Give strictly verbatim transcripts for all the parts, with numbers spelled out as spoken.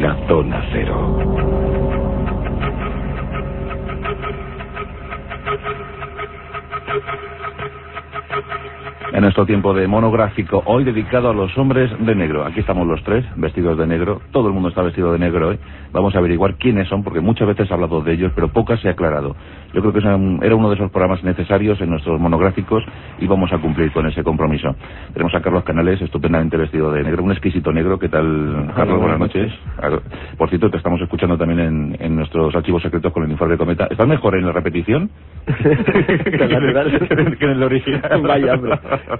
escucha Zona Cero. En nuestro tiempo de monográfico, hoy dedicado a los hombres de negro. Aquí estamos los tres, vestidos de negro. Todo el mundo está vestido de negro hoy. Vamos a averiguar quiénes son, porque muchas veces se ha hablado de ellos, pero pocas se ha aclarado. Yo creo que era uno de esos programas necesarios en nuestros monográficos y vamos a cumplir con ese compromiso. Tenemos a Carlos Canales, estupendamente vestido de negro, un exquisito negro. ¿Qué tal, Carlos? Hola, buenas noches. Por cierto, te estamos escuchando también en, en nuestros archivos secretos con el informe de Cometa. ¿Estás mejor en la repetición? que, en, que en el original. Vaya, hombre.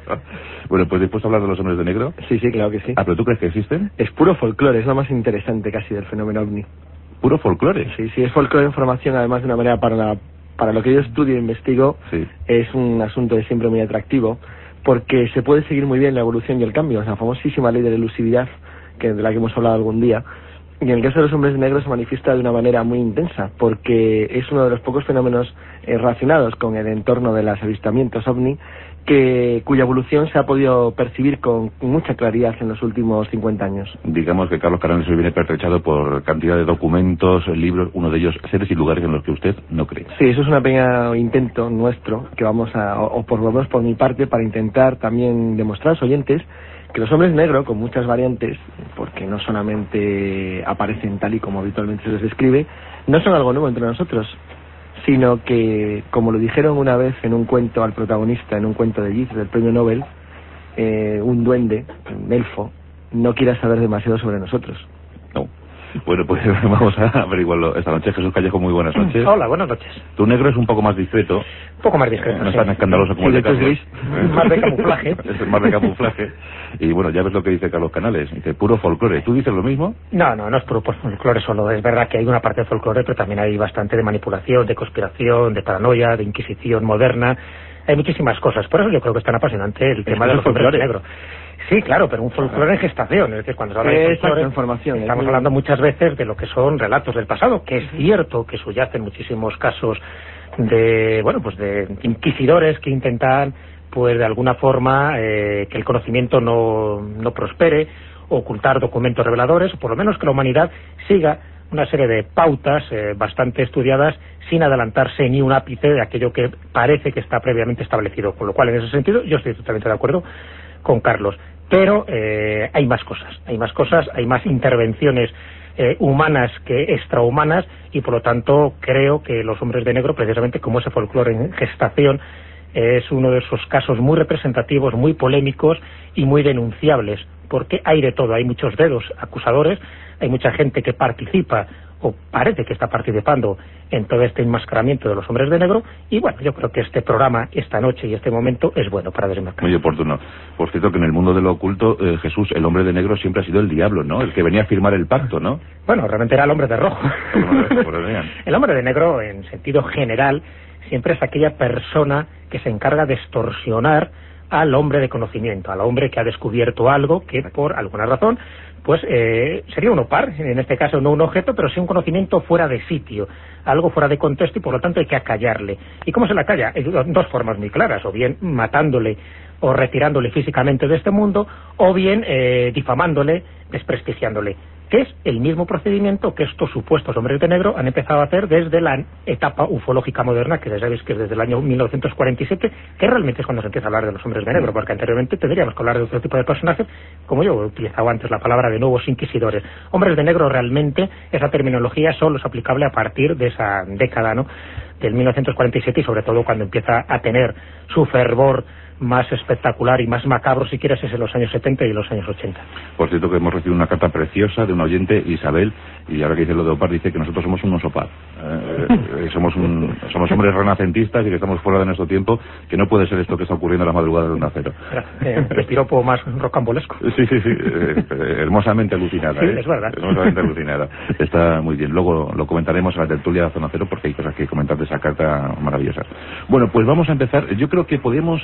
Bueno, pues después de hablar de los hombres de negro. Sí, sí, claro que sí. Ah, ¿pero tú crees que existen? Es puro folclore, es lo más interesante casi del fenómeno ovni. ¿Puro folclore? Sí, sí, es folclore de información, además de una manera para la, para lo que yo estudio e investigo, sí. Es un asunto de siempre muy atractivo, porque se puede seguir muy bien la evolución y el cambio, la famosísima ley de la elusividad, que de la que hemos hablado algún día. Y en el caso de los hombres negros se manifiesta de una manera muy intensa, porque es uno de los pocos fenómenos eh, relacionados con el entorno de los avistamientos ovni, que cuya evolución se ha podido percibir con mucha claridad en los últimos cincuenta años. Digamos que Carlos Canales hoy viene pertrechado por cantidad de documentos, libros, uno de ellos seres y lugares en los que usted no cree. Sí, eso es un pequeño intento nuestro, que vamos a, o, o por lo menos por mi parte, para intentar también demostrar a los oyentes que los hombres negros, con muchas variantes, porque no solamente aparecen tal y como habitualmente se les describe, no son algo nuevo entre nosotros, sino que, como lo dijeron una vez en un cuento al protagonista, en un cuento de Yeats del premio Nobel, eh, un duende, un elfo, no quiera saber demasiado sobre nosotros. No. Bueno, pues vamos a averiguarlo esta noche. Jesús Callejo, muy buenas noches. Hola, buenas noches. Tu negro es un poco más discreto. Un poco más discreto, No sí. es tan escandaloso como sí, el de Carlos. Gris. Más de camuflaje. Es más de camuflaje. Y bueno, ya ves lo que dice Carlos Canales. Dice, puro folclore. ¿Tú dices lo mismo? No, no, no es puro folclore solo. Es verdad que hay una parte de folclore, pero también hay bastante de manipulación, de conspiración, de paranoia, de inquisición moderna. Hay muchísimas cosas. Por eso yo creo que es tan apasionante el tema de los hombres negros. Sí, claro, pero un folclore en gestación. Es decir, cuando se habla de folclore, información, estamos hablando muchas veces de lo que son relatos del pasado, que es cierto que subyacen muchísimos casos de, bueno, pues de inquisidores que intentan, pues de alguna forma, eh, que el conocimiento no, no prospere, ocultar documentos reveladores, o por lo menos que la humanidad siga una serie de pautas eh, bastante estudiadas sin adelantarse ni un ápice de aquello que parece que está previamente establecido. Con lo cual, en ese sentido, yo estoy totalmente de acuerdo con Carlos. Pero eh, hay más cosas, hay más cosas, hay más intervenciones eh, humanas que extrahumanas, y por lo tanto creo que los hombres de negro, precisamente como ese folclore en gestación, es uno de esos casos muy representativos, muy polémicos y muy denunciables, porque hay de todo, hay muchos dedos acusadores, hay mucha gente que participa o parece que está participando en todo este enmascaramiento de los hombres de negro, y bueno, yo creo que este programa, esta noche y este momento es bueno para desmarcar. Muy oportuno. Por cierto, que en el mundo de lo oculto, eh, Jesús, el hombre de negro siempre ha sido el diablo, ¿no? El que venía a firmar el pacto, ¿no? Bueno, realmente era el hombre de rojo. Bueno, el hombre de negro, en sentido general, siempre es aquella persona que se encarga de extorsionar al hombre de conocimiento, al hombre que ha descubierto algo que por alguna razón pues eh, sería un opar, en este caso no un objeto, pero sí un conocimiento fuera de sitio, algo fuera de contexto, y por lo tanto hay que acallarle. ¿Y cómo se le acalla? Hay dos formas muy claras, o bien matándole o retirándole físicamente de este mundo, o bien eh, difamándole, desprestigiándole, que es el mismo procedimiento que estos supuestos hombres de negro han empezado a hacer desde la etapa ufológica moderna, que ya sabéis que es desde el año mil novecientos cuarenta y siete, que realmente es cuando se empieza a hablar de los hombres de negro, porque anteriormente tendríamos que hablar de otro tipo de personajes, como yo he utilizado antes la palabra de nuevos inquisidores. Hombres de negro, realmente esa terminología solo es aplicable a partir de esa década, ¿no?, del mil novecientos cuarenta y siete, y sobre todo cuando empieza a tener su fervor más espectacular y más macabro, si quieres, es en los años setenta y los años ochenta. Por cierto, que hemos recibido una carta preciosa de una oyente, Isabel, y ahora que dice lo de Opar, dice que nosotros somos unos Opar. Eh, eh, somos un, somos hombres renacentistas y que estamos fuera de nuestro tiempo, que no puede ser esto que está ocurriendo a la madrugada de un acero. Eh, el piropo más rocambolesco. Sí, sí, sí, eh, eh, hermosamente alucinada. Sí, ¿eh? es verdad. Hermosamente alucinada. Está muy bien. Luego lo comentaremos en la tertulia de Zona Cero, porque hay cosas que comentar de esa carta maravillosa. Bueno, pues vamos a empezar. Yo creo que podemos eh,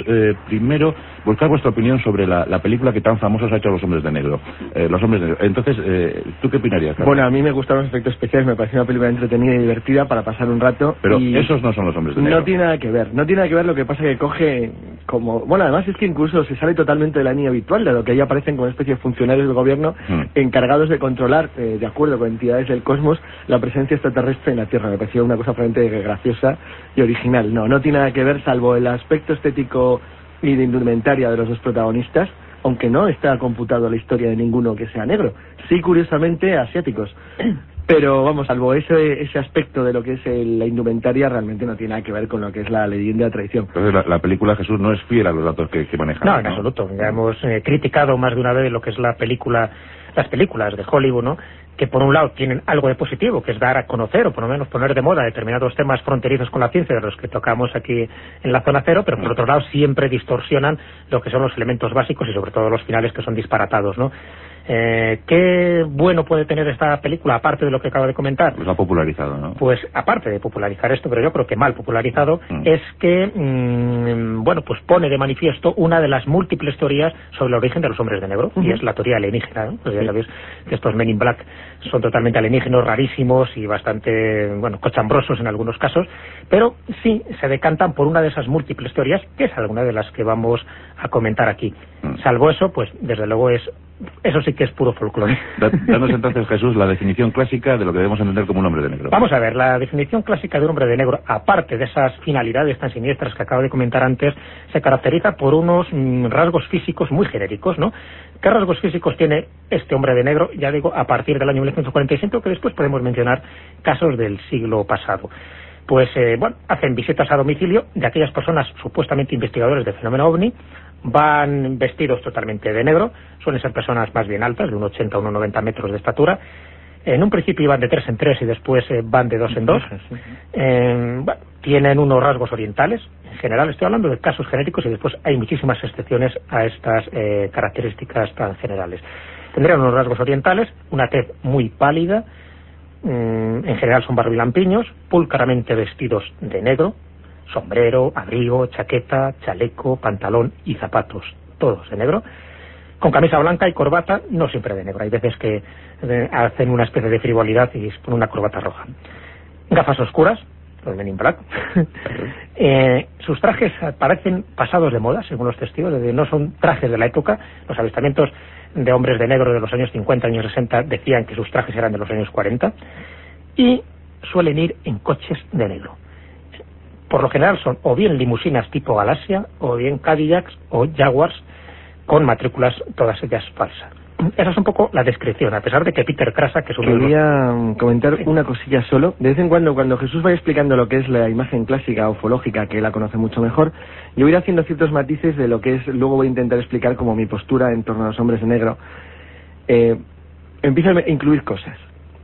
primero buscar vuestra opinión sobre la, la película que tan famosos ha hecho Los Hombres de Negro. Eh, los Hombres de Negro. Entonces, eh, ¿tú qué opinarías, Carlos? Bueno, a mí me gustaron los efectos especiales, me pareció una película entretenida y divertida para pasar un rato. Pero y esos no son Los Hombres de Negro. No tiene nada que ver, no tiene nada que ver, lo que pasa que coge como... Bueno, además es que incluso se sale totalmente de la línea habitual, de lo que ahí aparecen como una especie de funcionarios del gobierno hmm. encargados de controlar, eh, de acuerdo con entidades del cosmos, la presencia extraterrestre en la Tierra. Me pareció una cosa realmente graciosa y original. No, no tiene nada que ver, salvo el aspecto estético y de indumentaria de los dos protagonistas, aunque no está computado la historia de ninguno que sea negro. Sí, curiosamente, asiáticos. Pero, vamos, salvo ese ese aspecto de lo que es el, la indumentaria, realmente no tiene nada que ver con lo que es la leyenda y la tradición. Entonces, la, la película Jesús no es fiel a los datos que, que manejan. No, en ¿no? absoluto. Ya hemos eh, criticado más de una vez lo que es la película, las películas de Hollywood, ¿no?, que por un lado tienen algo de positivo, que es dar a conocer o por lo menos poner de moda determinados temas fronterizos con la ciencia de los que tocamos aquí en la Zona Cero, pero por otro lado siempre distorsionan lo que son los elementos básicos y sobre todo los finales, que son disparatados, ¿no? Eh, ¿Qué bueno puede tener esta película, aparte de lo que acabo de comentar? Pues ha popularizado, ¿no? Pues aparte de popularizar esto, pero yo creo que mal popularizado, mm. es que, mmm, bueno, pues pone de manifiesto una de las múltiples teorías sobre el origen de los hombres de negro, uh-huh. y es la teoría alienígena, ¿no? Pues ya sabéis que estos Men in Black son totalmente alienígenos, rarísimos y bastante, bueno, cochambrosos en algunos casos, pero sí se decantan por una de esas múltiples teorías, que es alguna de las que vamos a comentar aquí. Mm. Salvo eso, pues desde luego es eso sí que es puro folclore. Danos entonces, Jesús, la definición clásica de lo que debemos entender como un hombre de negro. Vamos a ver, la definición clásica de un hombre de negro, aparte de esas finalidades tan siniestras que acabo de comentar antes, se caracteriza por unos mmm, rasgos físicos muy genéricos, ¿no? ¿Qué rasgos físicos tiene este hombre de negro? Ya digo, a partir del año mil novecientos cuarenta y cinco, que después podemos mencionar casos del siglo pasado. Pues, eh, bueno, hacen visitas a domicilio de aquellas personas supuestamente investigadores del fenómeno ovni, van vestidos totalmente de negro, suelen ser personas más bien altas, de unos ochenta a unos noventa metros de estatura. En un principio iban de tres en tres y después eh, van de dos en dos. Eh, bueno, tienen unos rasgos orientales, en general estoy hablando de casos genéricos y después hay muchísimas excepciones a estas eh, características tan generales. Tendrían unos rasgos orientales, una tez muy pálida, mmm, en general son barbilampiños, pulcramente vestidos de negro, sombrero, abrigo, chaqueta, chaleco, pantalón y zapatos, todos de negro, con camisa blanca y corbata, no siempre de negro, hay veces que eh, hacen una especie de frivolidad y ponen una corbata roja. Gafas oscuras, los Men in Black. eh, sus trajes parecen pasados de moda, según los testigos, es decir, no son trajes de la época. Los avistamientos de hombres de negro de los años cincuenta, años sesenta, decían que sus trajes eran de los años cuarenta, y suelen ir en coches de negro. Por lo general son o bien limusinas tipo Galaxia, o bien Cadillacs o Jaguars, con matrículas todas ellas falsas. Esa es un poco la descripción, a pesar de que Peter Krasak, que es un... Quería los... comentar una cosilla solo. De vez en cuando, cuando Jesús vaya explicando lo que es la imagen clásica o ufológica, que él la conoce mucho mejor, yo voy a ir haciendo ciertos matices de lo que es, luego voy a intentar explicar como mi postura en torno a los hombres de negro. Eh, empiezo a incluir cosas.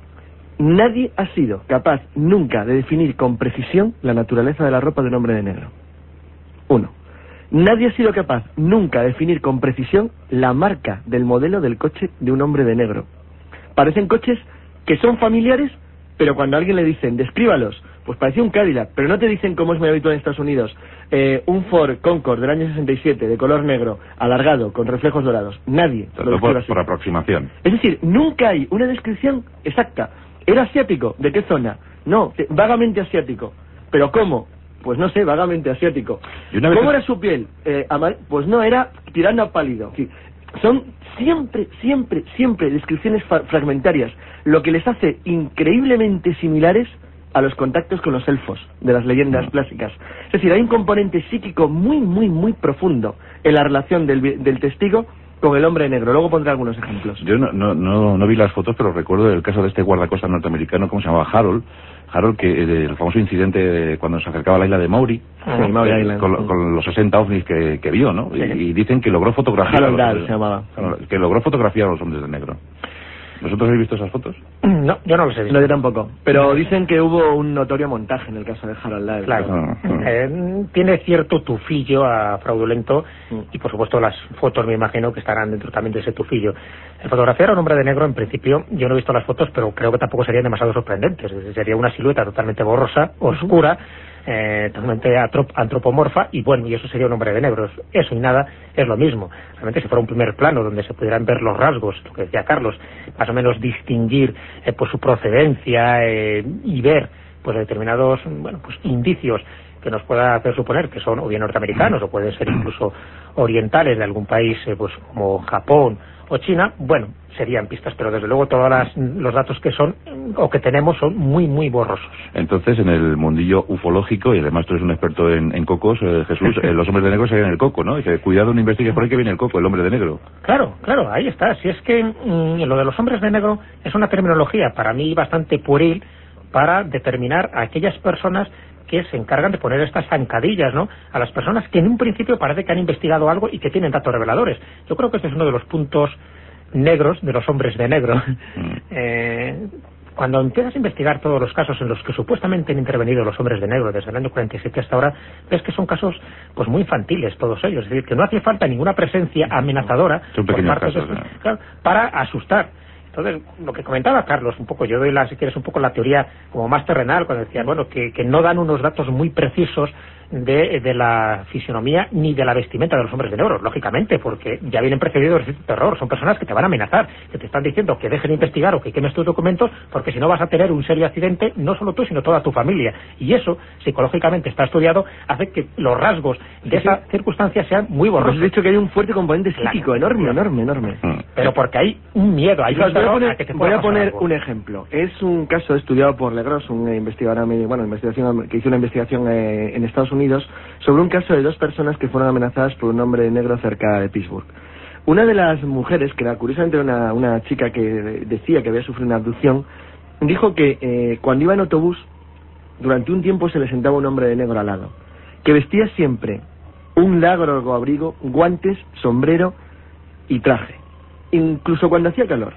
Nadie ha sido capaz nunca de definir con precisión la naturaleza de la ropa de un hombre de negro. Uno. Nadie ha sido capaz nunca de definir con precisión la marca del modelo del coche de un hombre de negro. Parecen coches que son familiares, pero cuando a alguien le dicen, descríbalos, pues parece un Cadillac, pero no te dicen, como es muy habitual en Estados Unidos, eh, un Ford Concord del año sesenta y siete, de color negro, alargado, con reflejos dorados. Nadie lo por, así. Por aproximación. Es decir, nunca hay una descripción exacta. ¿Era asiático? ¿De qué zona? No, vagamente asiático. ¿Pero cómo? Pues no sé, vagamente asiático. ¿Cómo era su piel? Eh, pues no, era tirando a pálido. Sí. Son siempre, siempre, siempre descripciones fragmentarias, lo que les hace increíblemente similares a los contactos con los elfos de las leyendas mm. clásicas. Es decir, hay un componente psíquico muy, muy, muy profundo en la relación del, del testigo con el hombre negro. Luego pondré algunos ejemplos. Yo no, no, no, no vi las fotos, pero recuerdo el caso de este guardacosta norteamericano, ¿cómo se llamaba? Harold. Harold, que el famoso incidente cuando se acercaba a la isla de Maury, sí, eh, Maury Island, con, sí. con los sesenta ovnis que, que vio, ¿no? Sí. Y, y dicen que logró fotografiar Harold a los, Dahl se llamaba. Que logró fotografiar a los hombres de negro. ¿Vosotros habéis visto esas fotos? No, yo no los he visto. No, yo tampoco. Pero dicen que hubo un notorio montaje en el caso de Harold Dahl. Claro. Ah, ah. Eh, tiene cierto tufillo a fraudulento y, por supuesto, las fotos me imagino que estarán dentro también de ese tufillo. El fotografiar a un hombre de negro, en principio, yo no he visto las fotos, pero creo que tampoco serían demasiado sorprendentes. Sería una silueta totalmente borrosa, oscura, eh, totalmente antropomorfa, y bueno, y eso sería un hombre de negro. Eso y nada es lo mismo. Realmente, si fuera un primer plano donde se pudieran ver los rasgos, lo que decía Carlos, más o menos distinguir eh, pues su procedencia eh, y ver pues determinados, bueno, pues indicios que nos pueda hacer suponer que son o bien norteamericanos o pueden ser incluso orientales de algún país eh, pues como Japón o China, bueno, serían pistas, pero desde luego todos las, los datos que son o que tenemos son muy, muy borrosos. Entonces, en el mundillo ufológico, y además tú eres un experto en, en cocos, eh, Jesús, eh, los hombres de negro serían el coco, ¿no? Dice, cuidado, no investigues por ahí que viene el coco, el hombre de negro. Claro, claro, ahí está. Si es que mmm, lo de los hombres de negro es una terminología para mí bastante pueril para determinar a aquellas personas que se encargan de poner estas zancadillas, ¿no?, a las personas que en un principio parece que han investigado algo y que tienen datos reveladores. Yo creo que este es uno de los puntos negros de los hombres de negro. Mm. Eh, cuando empiezas a investigar todos los casos en los que supuestamente han intervenido los hombres de negro desde el año cuarenta y siete hasta ahora, ves que son casos pues muy infantiles todos ellos, es decir, que no hace falta ninguna presencia amenazadora son por parte casos, de, ¿no? claro, para asustar. Entonces, lo que comentaba Carlos, un poco, yo doy la, si quieres, un poco la teoría como más terrenal, cuando decía, bueno, que, que no dan unos datos muy precisos de, de la fisionomía ni de la vestimenta de los hombres de negro, lógicamente, porque ya vienen precedidos de cierto terror, son personas que te van a amenazar, que te están diciendo que dejen de investigar o que quemes tus documentos, porque si no vas a tener un serio accidente, no solo tú, sino toda tu familia. Y eso, psicológicamente está estudiado, hace que los rasgos de esa sí. circunstancia sean muy borrosos. Has dicho que hay un fuerte componente psíquico, claro, enorme, enorme, enorme. Pero porque hay un miedo, hay un voy a poner, a que te voy a poner algo. un ejemplo. Es un caso estudiado por Legros, un investigador, bueno, investigación que hizo una investigación eh, en Estados Unidos sobre un caso de dos personas que fueron amenazadas por un hombre negro cerca de Pittsburgh. Una de las mujeres, que era curiosamente una, una chica que decía que había sufrido una abducción, dijo que eh, cuando iba en autobús, durante un tiempo se le sentaba un hombre de negro al lado, que vestía siempre un largo abrigo, guantes, sombrero y traje, incluso cuando hacía calor.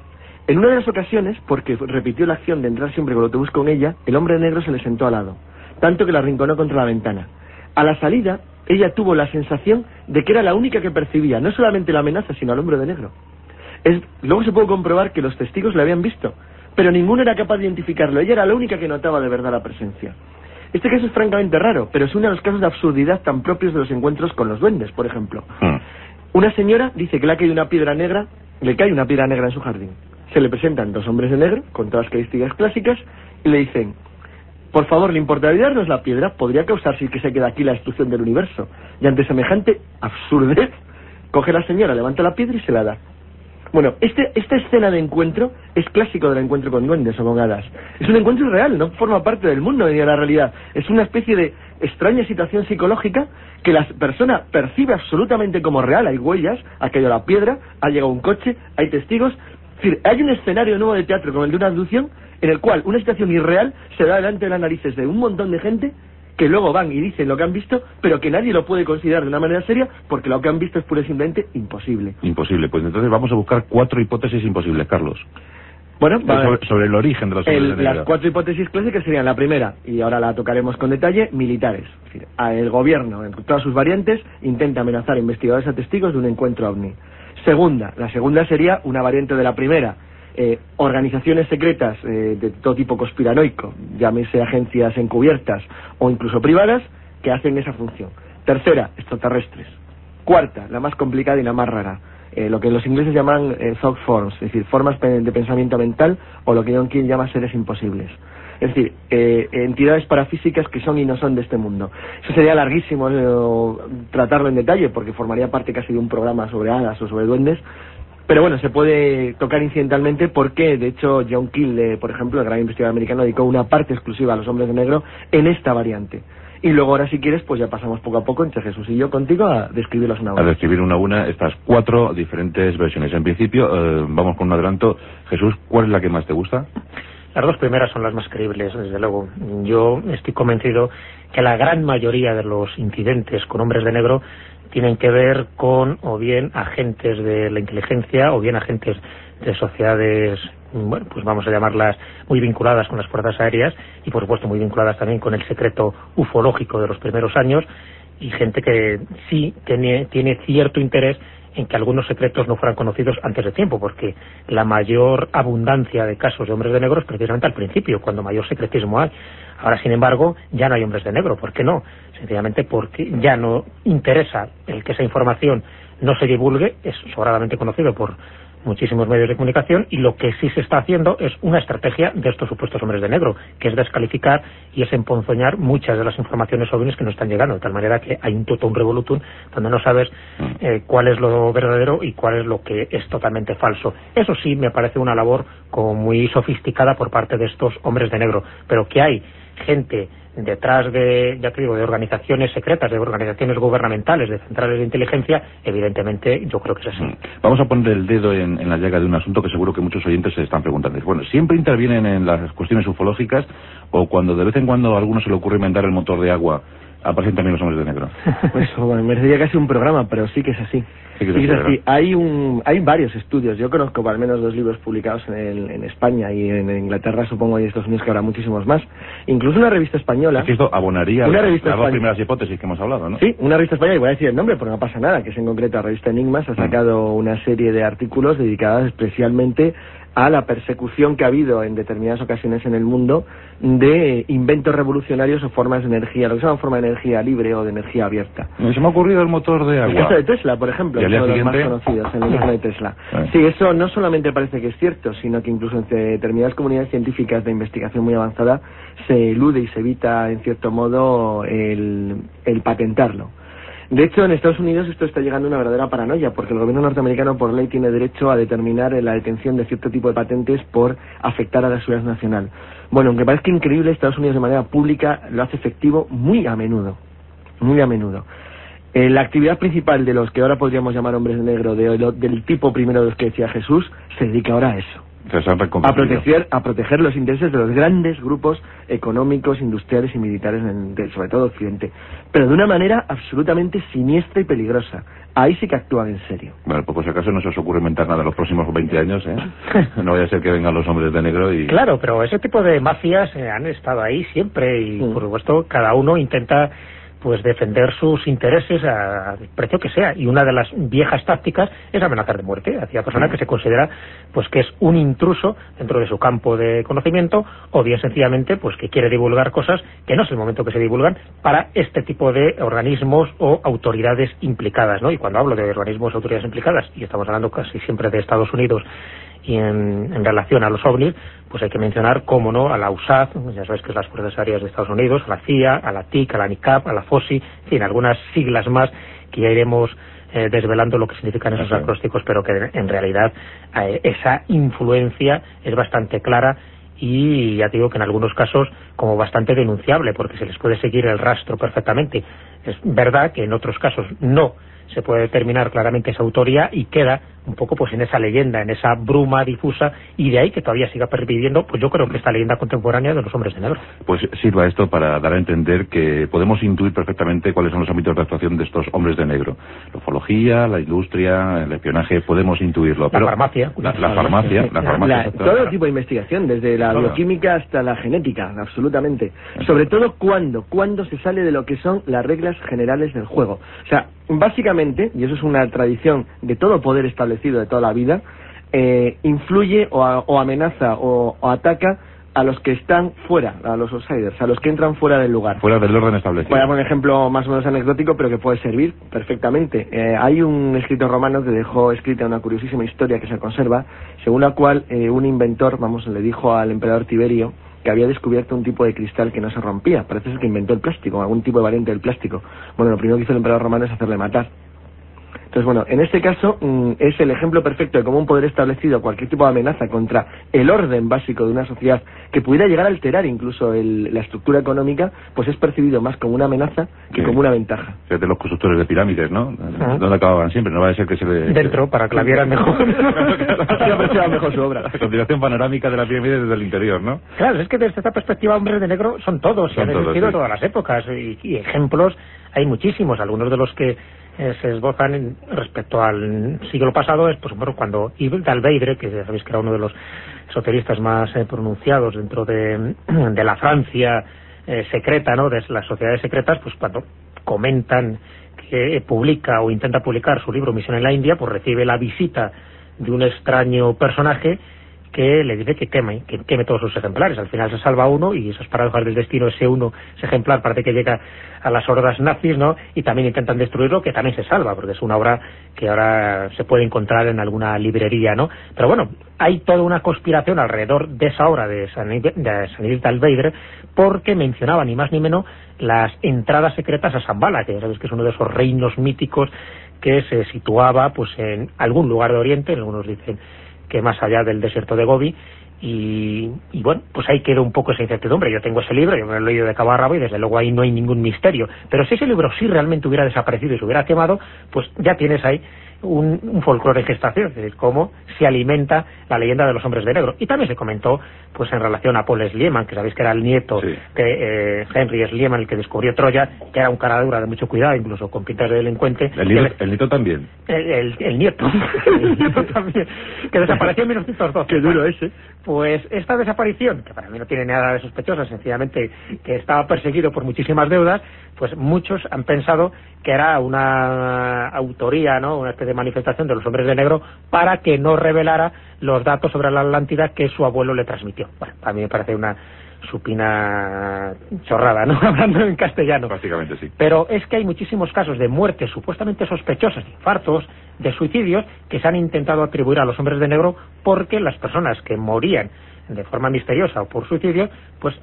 En una de las ocasiones, porque repitió la acción de entrar siempre con el autobús con ella, el hombre negro se le sentó al lado, tanto que la arrinconó contra la ventana. A la salida, ella tuvo la sensación de que era la única que percibía, no solamente la amenaza, sino al hombre de negro. Es, luego se pudo comprobar que los testigos le habían visto, pero ninguno era capaz de identificarlo. Ella era la única que notaba de verdad la presencia. Este caso es francamente raro, pero es uno de los casos de absurdidad tan propios de los encuentros con los duendes, por ejemplo. Mm. Una señora dice que le ha caído una piedra negra, le cae una piedra negra en su jardín. Se le presentan dos hombres de negro, con todas las características clásicas, y le dicen: por favor, ¿le importaría darnos la piedra? Podría causar si que se queda aquí la destrucción del universo. Y ante semejante absurdez, coge la señora, levanta la piedra y se la da. Bueno, este, esta escena de encuentro es clásico del encuentro con duendes o con hadas. Es un encuentro real, no forma parte del mundo ni de la realidad. Es una especie de extraña situación psicológica que la persona percibe absolutamente como real. Hay huellas, ha caído la piedra, ha llegado un coche, hay testigos. Es decir, hay un escenario nuevo de teatro como el de una abducción, en el cual una situación irreal se da delante de las narices de un montón de gente que luego van y dicen lo que han visto, pero que nadie lo puede considerar de una manera seria, porque lo que han visto es pura y simplemente imposible. Imposible. Pues entonces vamos a buscar cuatro hipótesis imposibles, Carlos. Bueno, sobre, sobre el origen de los hombres de negro. Las cuatro hipótesis clásicas serían: la primera, y ahora la tocaremos con detalle, militares. Es decir, el gobierno, en todas sus variantes, intenta amenazar a investigadores a testigos de un encuentro ovni. Segunda, la segunda sería una variante de la primera. Eh, organizaciones secretas eh, de todo tipo conspiranoico, llámese agencias encubiertas o incluso privadas, que hacen esa función. Tercera, extraterrestres. Cuarta, la más complicada y la más rara, eh, lo que los ingleses llaman eh, thought forms, es decir, formas de pensamiento mental, o lo que John Keel llama seres imposibles. Es decir, eh, entidades parafísicas que son y no son de este mundo. Eso sería larguísimo eh, tratarlo en detalle, porque formaría parte casi de un programa sobre hadas o sobre duendes. Pero bueno, se puede tocar incidentalmente porque, de hecho, John Keel, eh, por ejemplo, el gran investigador americano, dedicó una parte exclusiva a los hombres de negro en esta variante. Y luego, ahora, si quieres, pues ya pasamos poco a poco, entre Jesús y yo, contigo, a describirlas una a una. A describir una a una estas cuatro diferentes versiones. En principio, eh, vamos con un adelanto. Jesús, ¿cuál es la que más te gusta? Las dos primeras son las más creíbles, desde luego. Yo estoy convencido que la gran mayoría de los incidentes con hombres de negro tienen que ver con o bien agentes de la inteligencia o bien agentes de sociedades, bueno, pues vamos a llamarlas muy vinculadas con las fuerzas aéreas y por supuesto muy vinculadas también con el secreto ufológico de los primeros años, y gente que sí tiene, tiene cierto interés en que algunos secretos no fueran conocidos antes de tiempo, porque la mayor abundancia de casos de hombres de negro es precisamente al principio, cuando mayor secretismo hay. Ahora, sin embargo, ya no hay hombres de negro. ¿Por qué no? Sencillamente porque ya no interesa el que esa información no se divulgue, es sobradamente conocido por muchísimos medios de comunicación, y lo que sí se está haciendo es una estrategia de estos supuestos hombres de negro, que es descalificar y es emponzoñar muchas de las informaciones ovnis que nos están llegando, de tal manera que hay un totum revolutum donde no sabes eh, cuál es lo verdadero y cuál es lo que es totalmente falso. Eso sí me parece una labor como muy sofisticada por parte de estos hombres de negro, pero que hay gente detrás de, ya te digo, de organizaciones secretas, de organizaciones gubernamentales, de centrales de inteligencia, evidentemente yo creo que es así. Vamos a poner el dedo en, en la llaga de un asunto que seguro que muchos oyentes se están preguntando. Bueno, ¿siempre intervienen en las cuestiones ufológicas o cuando de vez en cuando a alguno se le ocurre inventar el motor de agua aparecen también los hombres de negro? Pues bueno, merecería casi un programa, pero sí que es así. Sí que sí es que así, es así. Hay, un, hay varios estudios. Yo conozco al menos dos libros publicados en, el, en España y en Inglaterra, supongo, y en Estados Unidos, que habrá muchísimos más. Incluso una revista española. Es que esto abonaría una las, revista las dos española. primeras hipótesis que hemos hablado, ¿no? Sí, una revista española, y voy a decir el nombre porque no pasa nada, que es en concreto la revista Enigmas, ha sacado mm. una serie de artículos dedicados especialmente a la persecución que ha habido en determinadas ocasiones en el mundo de inventos revolucionarios o formas de energía, lo que se llama forma de energía libre o de energía abierta. Se me ha ocurrido el motor de agua. El caso de Tesla, por ejemplo, es uno de los más conocidos, el enigma de Tesla. Eh. Sí, eso no solamente parece que es cierto, sino que incluso en determinadas comunidades científicas de investigación muy avanzada se elude y se evita, en cierto modo, el, el patentarlo. De hecho, en Estados Unidos esto está llegando a una verdadera paranoia, porque el gobierno norteamericano por ley tiene derecho a determinar la detención de cierto tipo de patentes por afectar a la seguridad nacional. Bueno, aunque parezca increíble, Estados Unidos de manera pública lo hace efectivo muy a menudo, muy a menudo. Eh, la actividad principal de los que ahora podríamos llamar hombres de negro, de, de, del tipo primero de los que decía Jesús, se dedica ahora a eso. A proteger, a proteger los intereses de los grandes grupos económicos, industriales y militares, en, de, sobre todo Occidente, pero de una manera absolutamente siniestra y peligrosa. Ahí sí que actúan en serio. Bueno, pues por si acaso no se os ocurre inventar nada en los próximos veinte años, ¿eh? No vaya a ser que vengan los hombres de negro y... Claro, pero ese tipo de mafias eh, han estado ahí siempre y, mm. por supuesto, cada uno intenta pues defender sus intereses al precio que sea, y una de las viejas tácticas es amenazar de muerte hacia persona que se considera pues que es un intruso dentro de su campo de conocimiento, o bien sencillamente pues que quiere divulgar cosas que no es el momento que se divulgan para este tipo de organismos o autoridades implicadas, ¿no? Y cuando hablo de organismos o autoridades implicadas, y estamos hablando casi siempre de Estados Unidos, y en, en relación a los ovnis, pues hay que mencionar, cómo no, a la U S A D, ya sabéis que es las Fuerzas Aéreas de Estados Unidos, a la C I A, a la T I C, a la NICAP, a la FOSI, en fin, algunas siglas más que ya iremos eh, desvelando lo que significan esos okay. acrósticos, pero que en realidad eh, esa influencia es bastante clara y ya digo que en algunos casos como bastante denunciable, porque se les puede seguir el rastro perfectamente. Es verdad que en otros casos no se puede determinar claramente esa autoría y queda un poco pues en esa leyenda, en esa bruma difusa, y de ahí que todavía siga perviviendo, pues yo creo que esta leyenda contemporánea de los hombres de negro. Pues sirva esto para dar a entender que podemos intuir perfectamente cuáles son los ámbitos de actuación de estos hombres de negro. La ufología, la industria, el espionaje, podemos intuirlo. Pero la farmacia. La, la farmacia, la farmacia. La, todo tipo de investigación, desde la claro. bioquímica hasta la genética, absolutamente. Sobre todo cuando, cuando se sale de lo que son las reglas generales del juego. O sea, básicamente, y eso es una tradición de todo poder establecido de toda la vida, eh, influye o, a, o amenaza o, o ataca a los que están fuera, a los outsiders, a los que entran fuera del lugar. Fuera del orden establecido. Voy a poner un ejemplo más o menos anecdótico, pero que puede servir perfectamente. Eh, hay un escritor romano que dejó escrita una curiosísima historia que se conserva, según la cual eh, un inventor, vamos, le dijo al emperador Tiberio que había descubierto un tipo de cristal que no se rompía. Parece ser que inventó el plástico, algún tipo de variante del plástico. Bueno, lo primero que hizo el emperador romano es hacerle matar. Entonces, bueno, en este caso mmm, es el ejemplo perfecto de cómo un poder establecido, cualquier tipo de amenaza contra el orden básico de una sociedad que pudiera llegar a alterar incluso el, la estructura económica, pues es percibido más como una amenaza que sí. como una ventaja. Fíjate los constructores de pirámides, ¿no? Uh-huh. ¿Dónde acababan siempre? No va a ser que se le... Dentro, para que la vieran mejor. Así apreciaban mejor su obra. La continuación panorámica de la pirámide desde el interior, ¿no? Claro, es que desde esta perspectiva hombres de negro son todos, son y han todos, existido sí. todas las épocas, y, y ejemplos hay muchísimos, algunos de los que Eh, se esbozan en, respecto al siglo pasado es, por ejemplo, cuando Ibn Dalbeidre, que ya sabéis que era uno de los esoteristas más eh, pronunciados dentro de, de la Francia eh, secreta, ¿no?, de las sociedades secretas, pues cuando comentan que publica o intenta publicar su libro Misión en la India, pues recibe la visita de un extraño personaje que le dice que queme, que queme todos sus ejemplares. Al final se salva uno, y esas paradojas del destino, ese uno, ese ejemplar parece que llega a las hordas nazis, ¿no? Y también intentan destruirlo, que también se salva, porque es una obra que ahora se puede encontrar en alguna librería, ¿no? Pero bueno, hay toda una conspiración alrededor de esa obra de Sanit Talweider, porque mencionaba ni más ni menos las entradas secretas a Shambhala, que ya sabéis que es uno de esos reinos míticos que se situaba pues en algún lugar de Oriente, algunos dicen que más allá del desierto de Gobi, y, y bueno, pues ahí quedó un poco esa incertidumbre. Yo tengo ese libro, yo me lo he leído de cabo a rabo, y desde luego ahí no hay ningún misterio, pero si ese libro sí realmente hubiera desaparecido y se hubiera quemado, pues ya tienes ahí un, un folclore en gestación, es decir, cómo se alimenta la leyenda de los hombres de negro. Y también se comentó pues en relación a Paul Schliemann, que sabéis que era el nieto sí. de eh, Henry Schliemann, el que descubrió Troya, que era un cara dura de mucho cuidado, incluso con pintas de delincuente. El nieto, el nieto también. El, el, el nieto, el nieto también, que desapareció en mil novecientos doce. Qué duro ese. Pues esta desaparición, que para mí no tiene nada de sospechosa, sencillamente que estaba perseguido por muchísimas deudas, pues muchos han pensado que era una autoría, ¿no?, una especie de manifestación de los hombres de negro para que no revelara los datos sobre la Atlántida que su abuelo le transmitió. Bueno, a mí me parece una supina chorrada, ¿no?, hablando en castellano. Básicamente sí. Pero es que hay muchísimos casos de muertes supuestamente sospechosas, de infartos, de suicidios, que se han intentado atribuir a los hombres de negro, porque las personas que morían de forma misteriosa o por suicidio, pues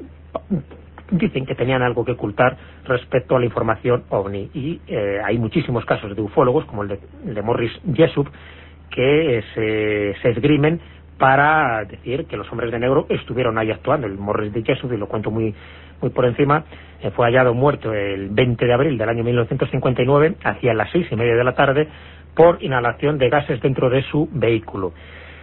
dicen que tenían algo que ocultar respecto a la información ovni. Y eh, hay muchísimos casos de ufólogos, como el de, el de Morris Jessup, que eh, se, se esgrimen para decir que los hombres de negro estuvieron ahí actuando. El Morris de Jessup, y lo cuento muy muy por encima, eh, fue hallado muerto el veinte de abril del año mil novecientos cincuenta y nueve, hacia las seis y media de la tarde, por inhalación de gases dentro de su vehículo.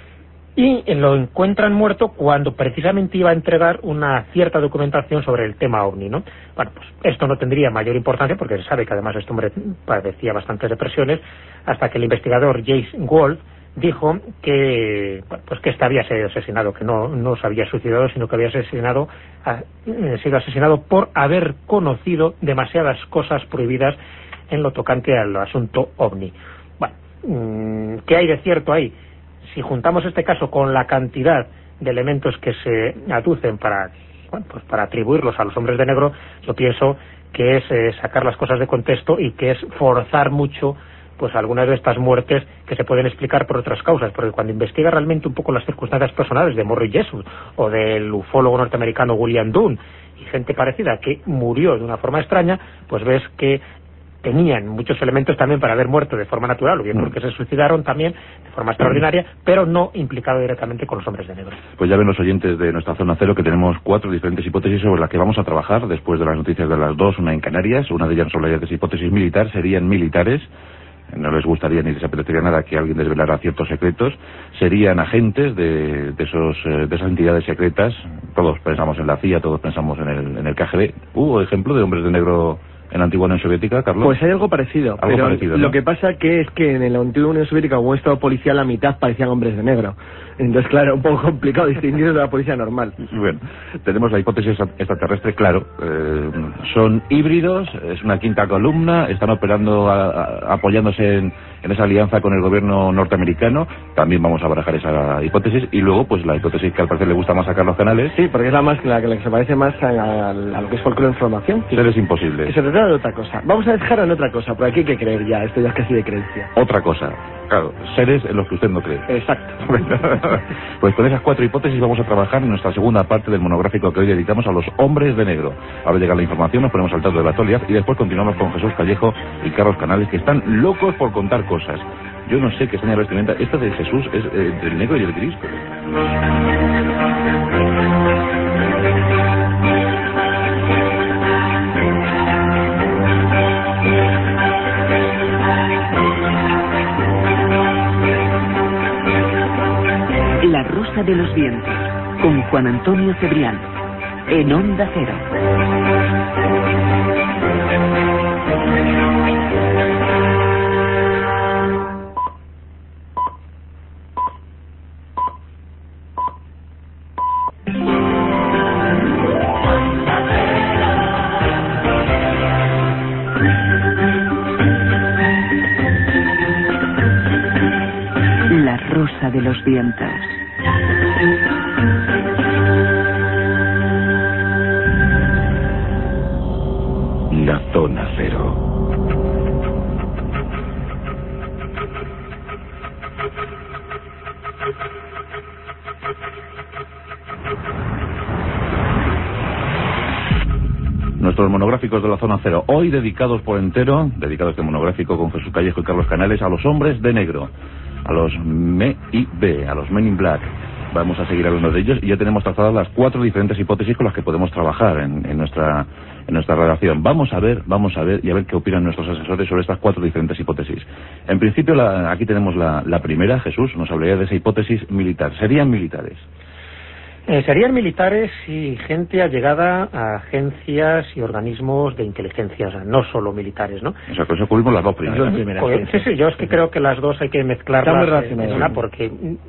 Y lo encuentran muerto cuando precisamente iba a entregar una cierta documentación sobre el tema ovni, ¿no? Bueno, pues esto no tendría mayor importancia, porque se sabe que además este hombre padecía bastantes depresiones, hasta que el investigador Jason Wolf dijo que bueno, pues que este había sido asesinado, que no, no se había suicidado, sino que había asesinado, ha, sido asesinado por haber conocido demasiadas cosas prohibidas en lo tocante al asunto ovni. Bueno, ¿qué hay de cierto ahí? Si juntamos este caso con la cantidad de elementos que se aducen para, bueno, pues para atribuirlos a los hombres de negro, yo pienso que es eh, sacar las cosas de contexto, y que es forzar mucho pues algunas de estas muertes que se pueden explicar por otras causas, porque cuando investigas realmente un poco las circunstancias personales de Morris Jessup o del ufólogo norteamericano William Dunn y gente parecida que murió de una forma extraña, pues ves que tenían muchos elementos también para haber muerto de forma natural, o bien porque se suicidaron también de forma extraordinaria, pero no implicado directamente con los hombres de negro. Pues ya ven los oyentes de nuestra Zona Cero que tenemos cuatro diferentes hipótesis sobre las que vamos a trabajar después de las noticias de las dos, una en Canarias, una de ellas sobre las hipótesis militar, serían militares, no les gustaría ni les apetecería nada que alguien desvelara ciertos secretos, serían agentes de, de, esos, de esas entidades secretas, todos pensamos en la C I A, todos pensamos en el, en el K G B. ¿Hubo ejemplo de hombres de negro en la antigua Unión Soviética, Carlos? Pues hay algo parecido, algo pero parecido, ¿no? Lo que pasa que es que en la antigua Unión Soviética, como un estado policial, la mitad parecían hombres de negro. Entonces, claro, un poco complicado distinguirlos de la policía normal. Bueno, tenemos la hipótesis extraterrestre, claro. Eh, son híbridos, es una quinta columna, están operando, a, a, apoyándose en, en esa alianza con el gobierno norteamericano. También vamos a barajar esa hipótesis. Y luego, pues la hipótesis que al parecer le gusta más a Carlos Canales. Sí, porque es la más la que se parece más a, a, a lo que es folclore de información. Seres imposibles. Que se trata de otra cosa. Vamos a dejar en otra cosa, porque aquí hay que creer ya. Esto ya es casi de creencia. Otra cosa. Claro, seres en los que usted no cree. Exacto. Pues con esas cuatro hipótesis vamos a trabajar en nuestra segunda parte del monográfico que hoy dedicamos a los hombres de negro. Ahora llega la información, nos ponemos al tanto de la actualidad y después continuamos con Jesús Callejo y Carlos Canales, que están locos por contar cosas. Yo no sé qué extraña vestimenta. Esta de Jesús es eh, entre el negro y el gris. La Rosa de los Vientos, con Juan Antonio Cebrián, en Onda Cero. vientos. La zona cero. Nuestros monográficos de la zona cero, hoy dedicados por entero, dedicados este monográfico con Jesús Callejo y Carlos Canales, a los hombres de negro, a los M I B, a los Men in Black. Vamos a seguir hablando de ellos y ya tenemos trazadas las cuatro diferentes hipótesis con las que podemos trabajar en, en nuestra en nuestra redacción. Vamos a ver, vamos a ver y a ver qué opinan nuestros asesores sobre estas cuatro diferentes hipótesis. En principio, la, aquí tenemos la, la primera. Jesús nos hablaría de esa hipótesis militar. ¿Serían militares? Eh, serían militares y gente allegada a agencias y organismos de inteligencia, o sea, no solo militares, ¿no? O sea, con eso cubrimos las dos primeras. Las dos primeras, Pues, sí, sí, yo es que creo que las dos hay que mezclarlas en una porque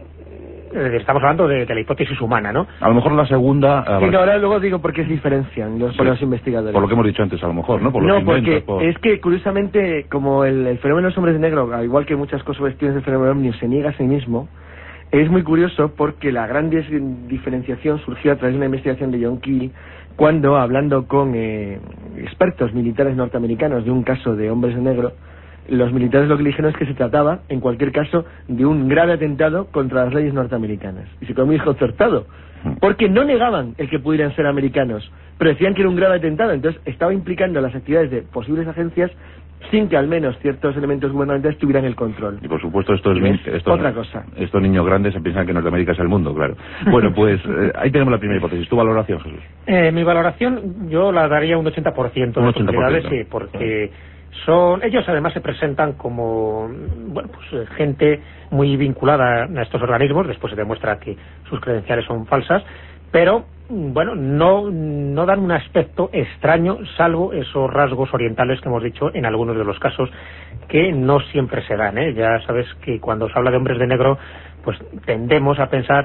eh, estamos hablando de, de la hipótesis humana, ¿no? A lo mejor la segunda... Sí, no, ahora luego digo por qué se diferencian los, sí, por los investigadores. Por lo que hemos dicho antes, a lo mejor, ¿no? Por los no, inventos, porque por... es que curiosamente, como el, el fenómeno de los hombres de negro, al igual que muchas cosas sobre estudios del fenómeno ovni, se niega a sí mismo. Es muy curioso porque la gran diferenciación surgió a través de una investigación de John Keel cuando, hablando con eh, expertos militares norteamericanos de un caso de hombres de negro, los militares lo que dijeron es que se trataba, en cualquier caso, de un grave atentado contra las leyes norteamericanas. Y se quedó muy desconcertado, porque no negaban el que pudieran ser americanos, pero decían que era un grave atentado. Entonces estaba implicando las actividades de posibles agencias sin que al menos ciertos elementos gubernamentales tuvieran el control. Y por supuesto esto es, es esto, otra cosa. Estos niños grandes se piensan que Norteamérica es el mundo, claro. Bueno, pues eh, ahí tenemos la primera hipótesis. ¿Tu valoración, Jesús? Eh, mi valoración yo la daría un ochenta por ciento un de ochenta por ciento. posibilidades, sí, porque son ellos además se presentan como bueno pues gente muy vinculada a estos organismos. Después se demuestra que sus credenciales son falsas, pero bueno, no, no dan un aspecto extraño, salvo esos rasgos orientales que hemos dicho en algunos de los casos, que no siempre se dan, ¿eh? Ya sabes que cuando se habla de hombres de negro, pues tendemos a pensar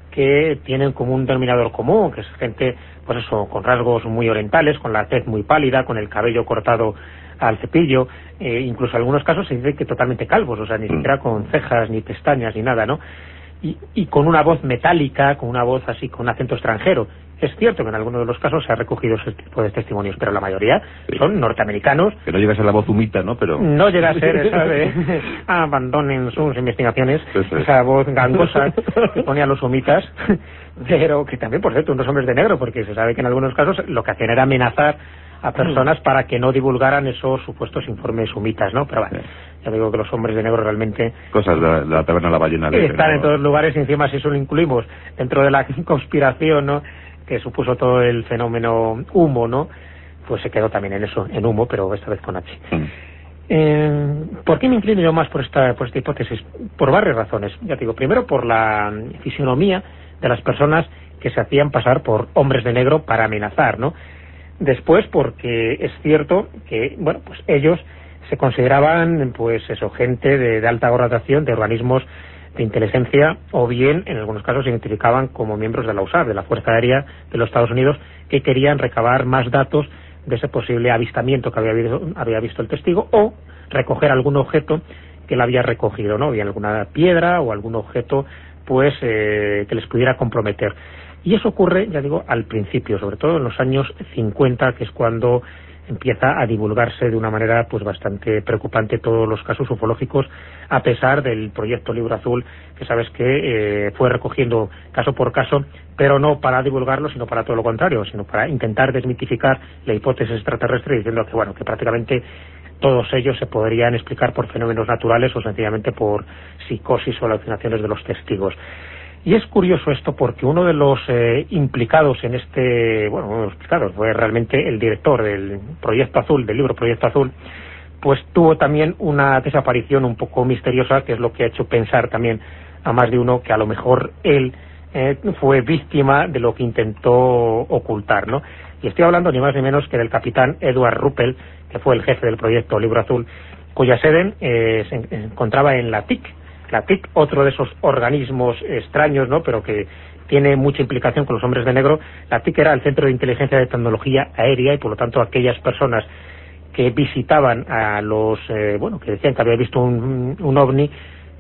que tienen como un denominador común, que es gente, pues eso, con rasgos muy orientales, con la tez muy pálida, con el cabello cortado al cepillo, eh, incluso en algunos casos se dice que totalmente calvos, o sea, ni siquiera con cejas, ni pestañas, ni nada, ¿no? Y, y con una voz metálica, con una voz así, con un acento extranjero. Es cierto que en algunos de los casos se ha recogido ese tipo de testimonios, pero la mayoría sí. son norteamericanos. Que no llega a ser la voz humita, ¿no? Pero no llega a ser esa de abandonen sus investigaciones, sí, sí. esa voz gangosa que pone a los humitas, pero que también, por cierto, unos hombres de negro, porque se sabe que en algunos casos lo que hacían era amenazar a personas para que no divulgaran esos supuestos informes humitas, ¿no? Pero bueno, ya digo que los hombres de negro realmente... Cosas de la, de la taberna La Ballena. Están ¿no? en todos lugares y encima si eso lo incluimos dentro de la conspiración, ¿no?, que supuso todo el fenómeno humo, ¿no?, pues se quedó también en eso, en humo, pero esta vez con H. Mm. Eh, ¿Por qué me inclino yo más por esta, por esta hipótesis? Por varias razones. Ya te digo, primero por la fisionomía de las personas que se hacían pasar por hombres de negro para amenazar, ¿no? Después porque es cierto que, bueno, pues ellos se consideraban, pues eso, gente de, de alta graduación, de organismos de inteligencia, o bien, en algunos casos, se identificaban como miembros de la U S A R, de la Fuerza Aérea de los Estados Unidos, que querían recabar más datos de ese posible avistamiento que había visto, había visto el testigo, o recoger algún objeto que él había recogido, ¿no?, bien alguna piedra o algún objeto, pues, eh, que les pudiera comprometer. Y eso ocurre, ya digo, al principio, sobre todo en los años cincuenta, que es cuando empieza a divulgarse de una manera pues bastante preocupante todos los casos ufológicos, a pesar del proyecto Libro Azul, que sabes que eh, fue recogiendo caso por caso, pero no para divulgarlo, sino para todo lo contrario, sino para intentar desmitificar la hipótesis extraterrestre, diciendo que bueno, que prácticamente todos ellos se podrían explicar por fenómenos naturales o sencillamente por psicosis o alucinaciones de los testigos. Y es curioso esto porque uno de los eh, implicados en este, bueno, uno de los implicados fue realmente el director del Proyecto Azul, del libro Proyecto Azul, pues tuvo también una desaparición un poco misteriosa, que es lo que ha hecho pensar también a más de uno que a lo mejor él eh, fue víctima de lo que intentó ocultar, ¿no? Y estoy hablando ni más ni menos que del capitán Edward Ruppel, que fue el jefe del Proyecto Libro Azul, cuya sede eh, se encontraba en la T I C. La T I C, otro de esos organismos extraños, ¿no?, pero que tiene mucha implicación con los hombres de negro. La T I C era el Centro de Inteligencia de Tecnología Aérea, y por lo tanto aquellas personas que visitaban a los, eh, bueno, que decían que había visto un, un ovni,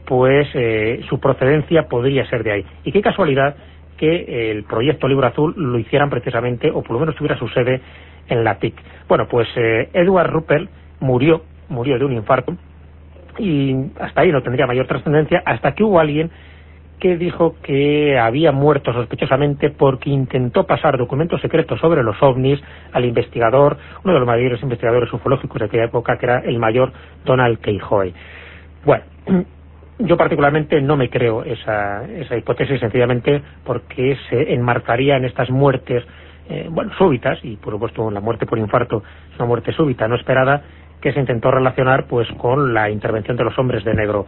pues eh, su procedencia podría ser de ahí. Y qué casualidad que el proyecto Libro Azul lo hicieran precisamente, o por lo menos tuviera su sede en la T I C. Bueno, pues eh, Edward Ruppel murió, murió de un infarto, y hasta ahí no tendría mayor trascendencia, hasta que hubo alguien que dijo que había muerto sospechosamente porque intentó pasar documentos secretos sobre los ovnis al investigador, uno de los mayores investigadores ufológicos de aquella época, que era el mayor Donald Keyhoe. Bueno, yo particularmente no me creo esa, esa hipótesis, sencillamente porque se enmarcaría en estas muertes eh, bueno, súbitas, y por supuesto la muerte por infarto es una muerte súbita, no esperada, que se intentó relacionar pues con la intervención de los hombres de negro.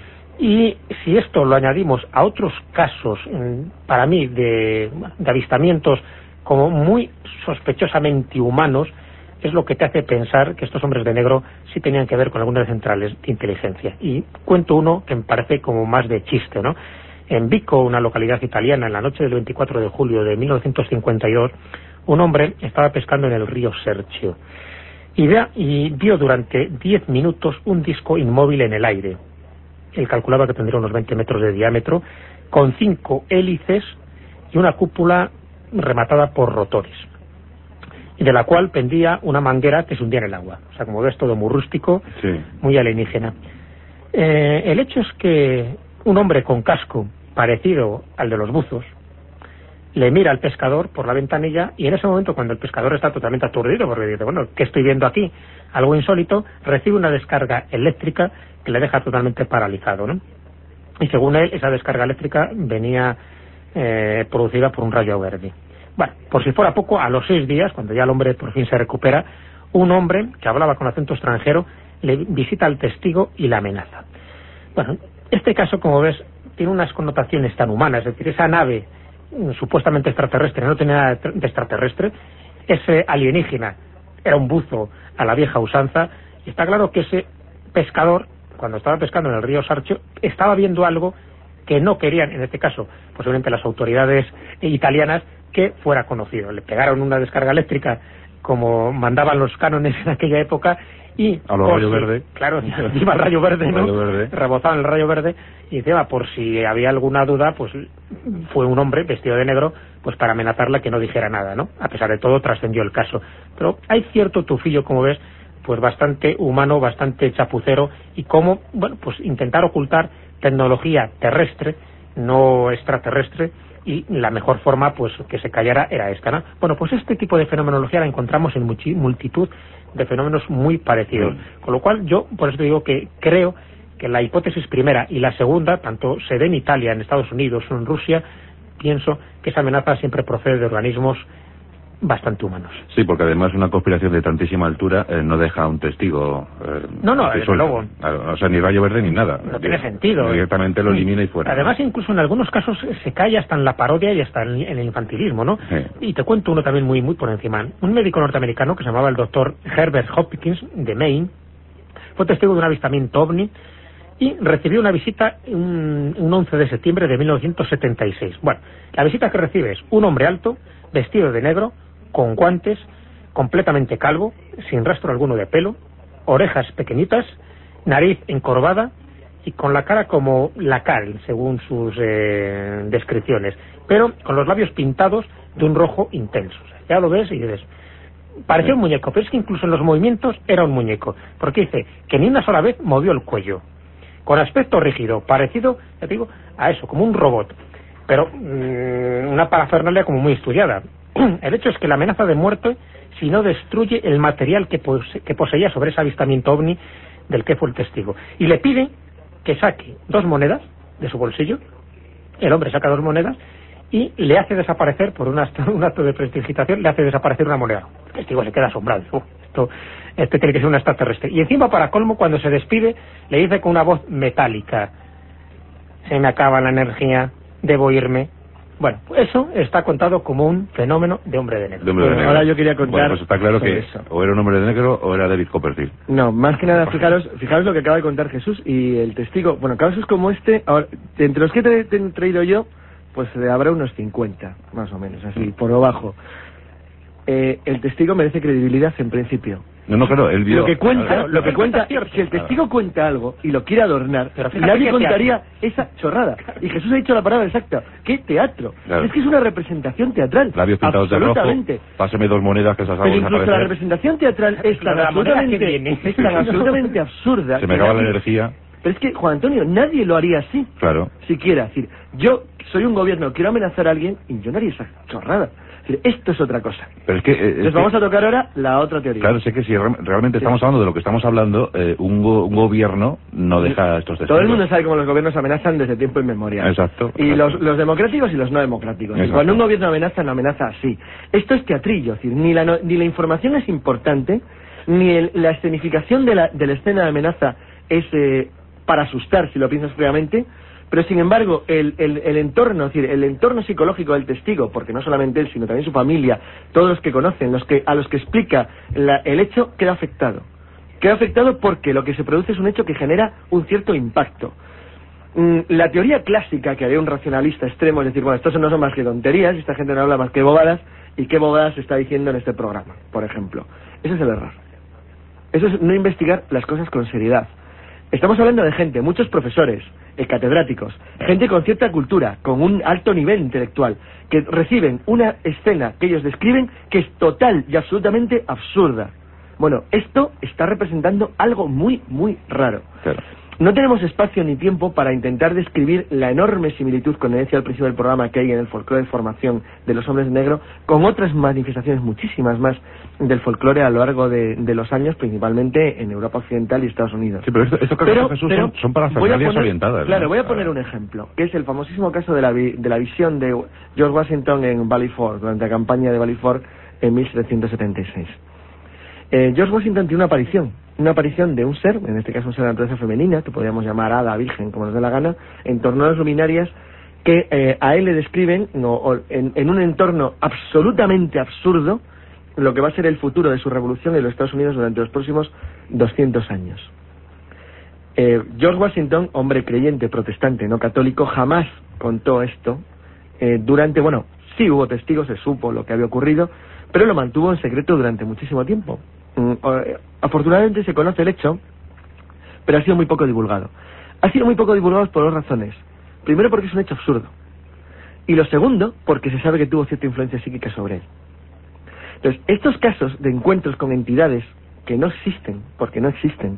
Y si esto lo añadimos a otros casos, para mí, de, de avistamientos como muy sospechosamente humanos, es lo que te hace pensar que estos hombres de negro sí tenían que ver con algunas centrales de inteligencia. Y cuento uno que me parece como más de chiste, ¿no? En Vico, una localidad italiana, en la noche del veinticuatro de julio de mil novecientos cincuenta y dos, un hombre estaba pescando en el río Serchio y, vea, y vio durante diez minutos un disco inmóvil en el aire. Él calculaba que tendría unos veinte metros de diámetro, con cinco hélices y una cúpula rematada por rotores, y de la cual pendía una manguera que se hundía en el agua. O sea, como ves, todo muy rústico, sí, muy alienígena. Eh, el hecho es que un hombre con casco parecido al de los buzos le mira al pescador por la ventanilla, y en ese momento, cuando el pescador está totalmente aturdido porque dice, bueno, ¿qué estoy viendo aquí? Algo insólito, recibe una descarga eléctrica que le deja totalmente paralizado, ¿no? Y según él, esa descarga eléctrica venía eh, producida por un rayo verde. Bueno, por si fuera poco, a los seis días, cuando ya el hombre por fin se recupera, un hombre que hablaba con acento extranjero le visita al testigo y la amenaza. Bueno, este caso, como ves, tiene unas connotaciones tan humanas, es decir, esa nave supuestamente extraterrestre no tenía nada de extraterrestre, ese alienígena era un buzo a la vieja usanza, y está claro que ese pescador, cuando estaba pescando en el río Sarchio, estaba viendo algo que no querían, en este caso, posiblemente las autoridades italianas, que fuera conocido. Le pegaron una descarga eléctrica como mandaban los cánones en aquella época, y a los rayos verdes, claro, iba el rayo verde, ¿no? Verde. Rebozaban el rayo verde, y encima, por si había alguna duda, pues fue un hombre vestido de negro, pues para amenazarla que no dijera nada, ¿no? A pesar de todo, trascendió el caso. Pero hay cierto tufillo, como ves, pues bastante humano, bastante chapucero, y cómo, bueno, pues intentar ocultar tecnología terrestre, no extraterrestre, y la mejor forma, pues, que se callara era esta, ¿no? Bueno, pues este tipo de fenomenología la encontramos en multitud de fenómenos muy parecidos. Mm. Con lo cual, yo, por eso te digo que creo que la hipótesis primera y la segunda, tanto se ve en Italia, en Estados Unidos o en Rusia, pienso que esa amenaza siempre procede de organismos bastante humanos. Sí, porque además una conspiración de tantísima altura eh, no deja a un testigo eh, no, no, desde luego. O sea, ni rayo verde ni nada. No tiene sentido. Directamente lo elimina y fuera. Además, incluso en algunos casos se cae hasta en la parodia y hasta en el infantilismo, ¿no? Sí. Y te cuento uno también muy muy por encima. Un médico norteamericano que se llamaba el doctor Herbert Hopkins, de Maine, fue testigo de un avistamiento ovni y recibió una visita un, un once de septiembre de mil novecientos setenta y seis. Bueno, la visita que recibe es un hombre alto, vestido de negro, con guantes, completamente calvo, sin rastro alguno de pelo, orejas pequeñitas, nariz encorvada y con la cara como la cal, según sus eh, descripciones, pero con los labios pintados de un rojo intenso. O sea, ya lo ves y dices, parecía un muñeco, pero es que incluso en los movimientos era un muñeco, porque dice que ni una sola vez movió el cuello, con aspecto rígido, parecido, ya te digo, a eso, como un robot, pero mmm, una parafernalia como muy estudiada. El hecho es que la amenaza de muerte si no destruye el material que, pose que poseía sobre ese avistamiento ovni del que fue el testigo. Y le pide que saque dos monedas de su bolsillo. El hombre saca dos monedas y le hace desaparecer, por un acto, un acto de prestigitación, le hace desaparecer una moneda. El testigo se queda asombrado. Uh, esto, este tiene que ser un extraterrestre. Y encima, para colmo, cuando se despide, le dice con una voz metálica: se me acaba la energía, debo irme. Bueno, eso está contado como un fenómeno de hombre de negro. De hombre de negro. Ahora yo quería contar... Bueno, pues está claro que eso. O era un hombre de negro o era David Copperfield. No, más que nada, fijaros, fijaros lo que acaba de contar Jesús y el testigo. Bueno, casos como este, ahora, entre los que te, te he traído yo, pues habrá unos cincuenta, más o menos, así, por abajo. Eh, el testigo merece credibilidad en principio. No, no, claro, él vio... Lo que cuenta, claro, lo que claro, cuenta, claro. si el testigo cuenta algo y lo quiere adornar, Pero fíjate nadie qué contaría esa chorrada. Y Jesús ha dicho la palabra exacta. ¿Qué teatro? Claro. Es que es una representación teatral. Labios pintados de rojo, Absolutamente. páseme dos monedas que esas Pero algo incluso la desaparecer. representación teatral es tan La moneda que absolutamente, viene. es tan absolutamente absurda. Se me que acaba la nadie- energía. Pero es que, Juan Antonio, nadie lo haría así. Claro. Siquiera, es decir, yo soy un gobierno, quiero amenazar a alguien y yo no haría esa chorrada. Es decir, esto es otra cosa. Pero es que... eh, es Entonces que- vamos a tocar ahora la otra teoría. Claro, sé que si re- realmente Sí. estamos hablando de lo que estamos hablando, eh, un, go- un gobierno no deja estos testigos. Todo el mundo sabe cómo los gobiernos amenazan desde tiempo inmemorial. Exacto, Y exacto. los, los democráticos y los no democráticos. Y Exacto. cuando un gobierno amenaza, no amenaza así. Esto es teatrillo, es decir, ni la, no- ni la información es importante, ni el- la escenificación de la, de la escena de amenaza es eh, para asustar, si lo piensas fríamente, pero sin embargo, el, el, el entorno, es decir, el entorno psicológico del testigo, porque no solamente él, sino también su familia, todos los que conocen, los que a los que explica la- el hecho, queda afectado. Queda afectado porque lo que se produce es un hecho que genera un cierto impacto. Mm, La teoría clásica que había un racionalista extremo es decir, bueno, estos no son más que tonterías, esta gente no habla más que bobadas, y qué bobadas se está diciendo en este programa, por ejemplo. Ese es el error. Eso es no investigar las cosas con seriedad. Estamos hablando de gente, muchos profesores, eh, catedráticos, gente con cierta cultura, con un alto nivel intelectual, que reciben una escena que ellos describen que es total y absolutamente absurda. Bueno, esto está representando algo muy, muy raro. Claro. No tenemos espacio ni tiempo para intentar describir la enorme similitud, como decía al principio del programa, que hay en el folclore de formación de los hombres de negro, con otras manifestaciones muchísimas más del folclore a lo largo de, de los años, principalmente en Europa Occidental y Estados Unidos. Sí, pero esto- estos casos Pero- de Jesús pero son, son para voy a familias poner- orientadas. Claro, ¿no? voy a poner un ejemplo, que es el famosísimo caso de la, vi- de la visión de George Washington en Valley Forge, durante la campaña de Valley Forge en mil setecientos setenta y seis. Eh, George Washington tiene una aparición, una aparición de un ser, en este caso un ser de naturaleza femenina, que podríamos llamar hada, virgen, como nos dé la gana, en torno a las luminarias, que eh, a él le describen no, o en, en un entorno absolutamente absurdo lo que va a ser el futuro de su revolución en los Estados Unidos durante los próximos doscientos años. Eh, George Washington, hombre creyente, protestante, no católico, jamás contó esto. Eh, durante, bueno, sí hubo testigos, se supo lo que había ocurrido, pero lo mantuvo en secreto durante muchísimo tiempo. Mm, eh, afortunadamente se conoce el hecho, pero ha sido muy poco divulgado. Ha sido muy poco divulgado por dos razones. Primero, porque es un hecho absurdo. Y lo segundo, porque se sabe que tuvo cierta influencia psíquica sobre él. Entonces, estos casos de encuentros con entidades que no existen, porque no existen,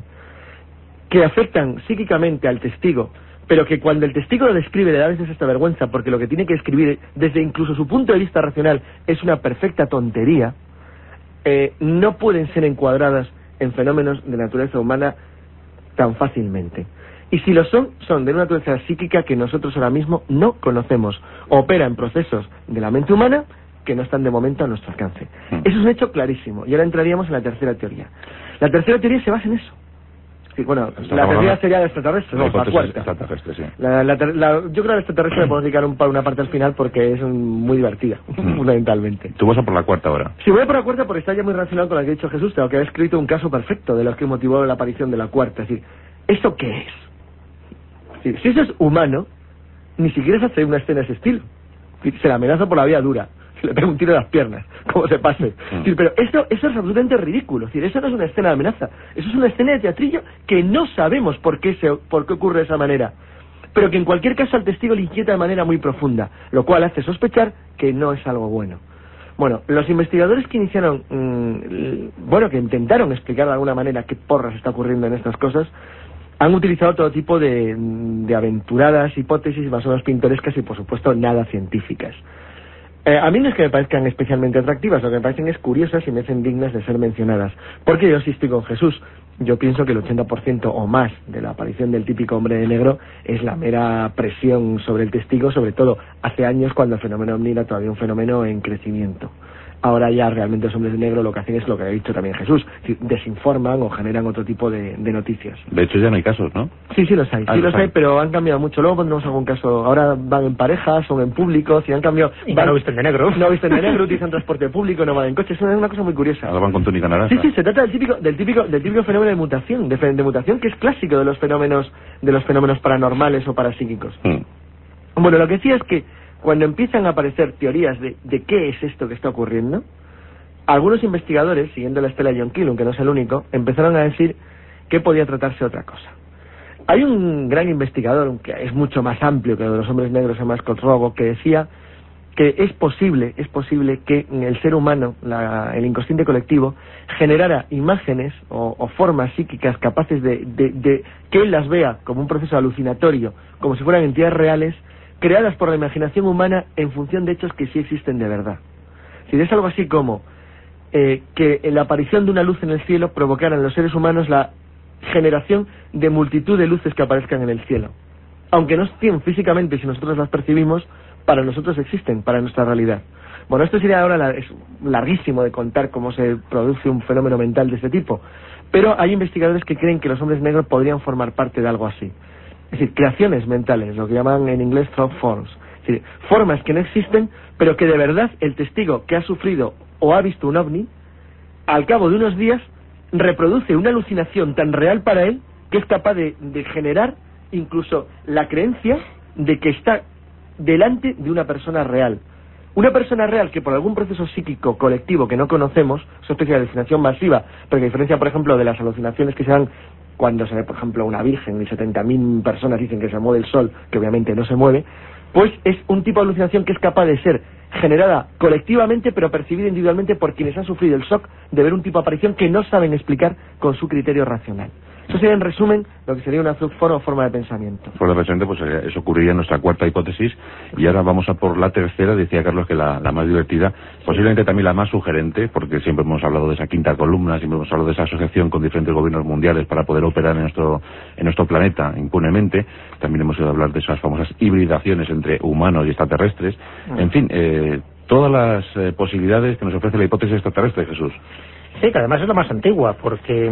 que afectan psíquicamente al testigo, pero que cuando el testigo lo describe le da a veces esta vergüenza, porque lo que tiene que escribir, desde incluso su punto de vista racional, es una perfecta tontería, eh, no pueden ser encuadradas en fenómenos de naturaleza humana tan fácilmente. Y si lo son, son de una naturaleza psíquica que nosotros ahora mismo no conocemos. Opera en procesos de la mente humana que no están de momento a nuestro alcance. Mm. Eso es un hecho clarísimo. Y ahora entraríamos en la tercera teoría. La tercera teoría se basa en eso. Sí, bueno, Estamos la tercera hablando- sería la extraterrestre, La no, la hipótesis cuarta. extraterrestre, sí. La, la ter- la- yo creo que la extraterrestre le podemos dedicar un, pa- una parte al final porque es un- muy divertida, Mm. fundamentalmente. Tú vas a por la cuarta ahora. Si voy a por la cuarta porque está ya muy relacionado con lo que ha dicho Jesús, tengo que haber escrito un caso perfecto de lo que motivó la aparición de la cuarta. Es decir, ¿eso qué es? Es decir, si eso es humano, ni siquiera se hace una escena de ese estilo. Es decir, se la amenaza por la vía dura, se le pega un tiro en las piernas, como se pase. Es decir, pero esto, eso es absolutamente ridículo. Es decir, eso no es una escena de amenaza, eso es una escena de teatrillo que no sabemos por qué, se, por qué ocurre de esa manera, pero que en cualquier caso al testigo le inquieta de manera muy profunda, lo cual hace sospechar que no es algo bueno. Bueno, los investigadores que iniciaron, mmm, bueno, que intentaron explicar de alguna manera qué porras está ocurriendo en estas cosas, han utilizado todo tipo de, de aventuradas hipótesis más o menos pintorescas y por supuesto nada científicas. Eh, a mí no es que me parezcan especialmente atractivas, lo que me parecen es curiosas y me hacen dignas de ser mencionadas. Porque yo sí estoy con Jesús. Yo pienso que el ochenta por ciento o más de la aparición del típico hombre de negro es la mera presión sobre el testigo, sobre todo hace años cuando el fenómeno ovni era todavía un fenómeno en crecimiento. Ahora ya realmente los hombres de negro lo que hacen es lo que ha dicho también Jesús, desinforman o generan otro tipo de, de noticias. De hecho ya no hay casos, ¿no? Sí, sí los hay, Ah, sí los los hay, hay. pero han cambiado mucho. Luego pondremos algún caso. Ahora van en pareja, son en público, si han cambiado... Y van, no visten de negro. No visten de negro, utilizan transporte público, no van en coche. Eso es una cosa muy curiosa. Ahora van con túnica naranja. Sí, sí, se trata del típico, del típico, del típico fenómeno de mutación, de, fe- de mutación que es clásico de los fenómenos, de los fenómenos paranormales o parapsíquicos. Mm. Bueno, lo que decía es que cuando empiezan a aparecer teorías de, de qué es esto que está ocurriendo, algunos investigadores, siguiendo la estela de John Keel, aunque no es el único, empezaron a decir que podía tratarse de otra cosa. Hay un gran investigador, que es mucho más amplio que lo de los hombres negros, se llama Scott Rogo, que decía que es posible, es posible que el ser humano, la, el inconsciente colectivo, generara imágenes o, o formas psíquicas capaces de, de, de que él las vea como un proceso alucinatorio, como si fueran entidades reales, creadas por la imaginación humana en función de hechos que sí existen de verdad. Si es algo así como eh, que la aparición de una luz en el cielo provocara en los seres humanos la generación de multitud de luces que aparezcan en el cielo. Aunque no estén físicamente, si nosotros las percibimos, para nosotros existen, para nuestra realidad. Bueno, esto sería ahora la, es larguísimo de contar cómo se produce un fenómeno mental de este tipo, pero hay investigadores que creen que los hombres negros podrían formar parte de algo así. Es decir, creaciones mentales, lo que llaman en inglés thought forms. Es decir, formas que no existen, pero que de verdad el testigo que ha sufrido o ha visto un ovni, al cabo de unos días, reproduce una alucinación tan real para él que es capaz de, de generar incluso la creencia de que está delante de una persona real. Una persona real que por algún proceso psíquico colectivo que no conocemos, es una especie de alucinación masiva, porque a diferencia, por ejemplo, de las alucinaciones que se dan cuando se ve, por ejemplo, una virgen y setenta mil personas dicen que se mueve el sol, que obviamente no se mueve, pues es un tipo de alucinación que es capaz de ser generada colectivamente pero percibida individualmente por quienes han sufrido el shock de ver un tipo de aparición que no saben explicar con su criterio racional. Eso sería en resumen lo que sería una forma o forma de pensamiento. Forma de pensamiento, pues eso ocurriría en nuestra cuarta hipótesis, y ahora vamos a por la tercera. Decía Carlos que la, la más divertida, posiblemente también la más sugerente, porque siempre hemos hablado de esa quinta columna, siempre hemos hablado de esa asociación con diferentes gobiernos mundiales para poder operar en nuestro, en nuestro planeta impunemente. También hemos ido a hablar de esas famosas hibridaciones entre humanos y extraterrestres. En fin, eh, todas las eh, posibilidades que nos ofrece la hipótesis extraterrestre, Jesús. Sí, que además es la más antigua, porque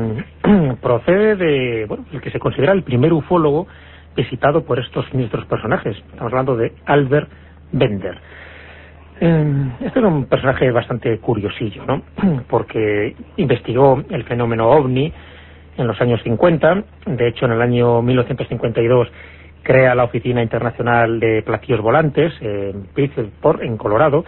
procede de, bueno, el que se considera el primer ufólogo visitado por estos siniestros personajes. Estamos hablando de Albert Bender. Eh, este es un personaje bastante curiosillo, ¿no? Porque investigó el fenómeno ovni en los años cincuenta. De hecho, en el año mil novecientos cincuenta y dos crea la Oficina Internacional de Platillos Volantes en Bridgeport, en Colorado,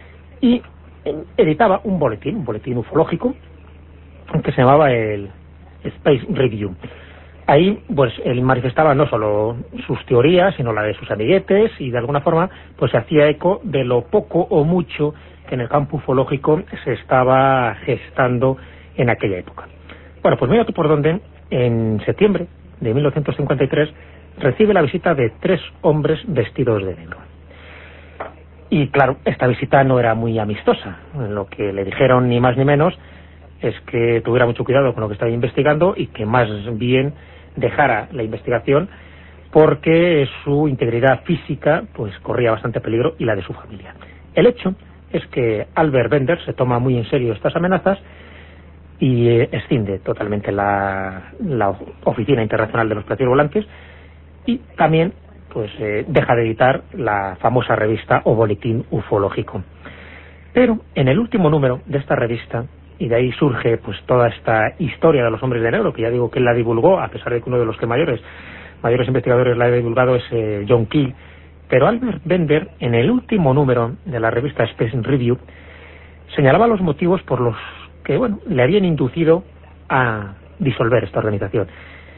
y editaba un boletín, un boletín ufológico que se llamaba el Space Review. Ahí, pues, él manifestaba no solo sus teorías, sino la de sus amiguetes, y de alguna forma, pues, se hacía eco de lo poco o mucho que en el campo ufológico se estaba gestando en aquella época. Bueno, pues mira tú por dónde, en septiembre de mil novecientos cincuenta y tres, recibe la visita de tres hombres vestidos de negro. Y claro, esta visita no era muy amistosa. Lo que le dijeron ni más ni menos es que tuviera mucho cuidado con lo que estaba investigando y que más bien dejara la investigación, porque su integridad física pues corría bastante peligro, y la de su familia. El hecho es que Albert Bender se toma muy en serio estas amenazas y eh, escinde totalmente la, la Oficina Internacional de los Platillos Volantes, y también pues eh, deja de editar la famosa revista o boletín ufológico. Pero en el último número de esta revista, y de ahí surge pues toda esta historia de los hombres de negro, que ya digo que él la divulgó, a pesar de que uno de los que mayores mayores investigadores la ha divulgado es eh, John Keel, pero Albert Bender, en el último número de la revista Space Review, señalaba los motivos por los que, bueno, le habían inducido a disolver esta organización.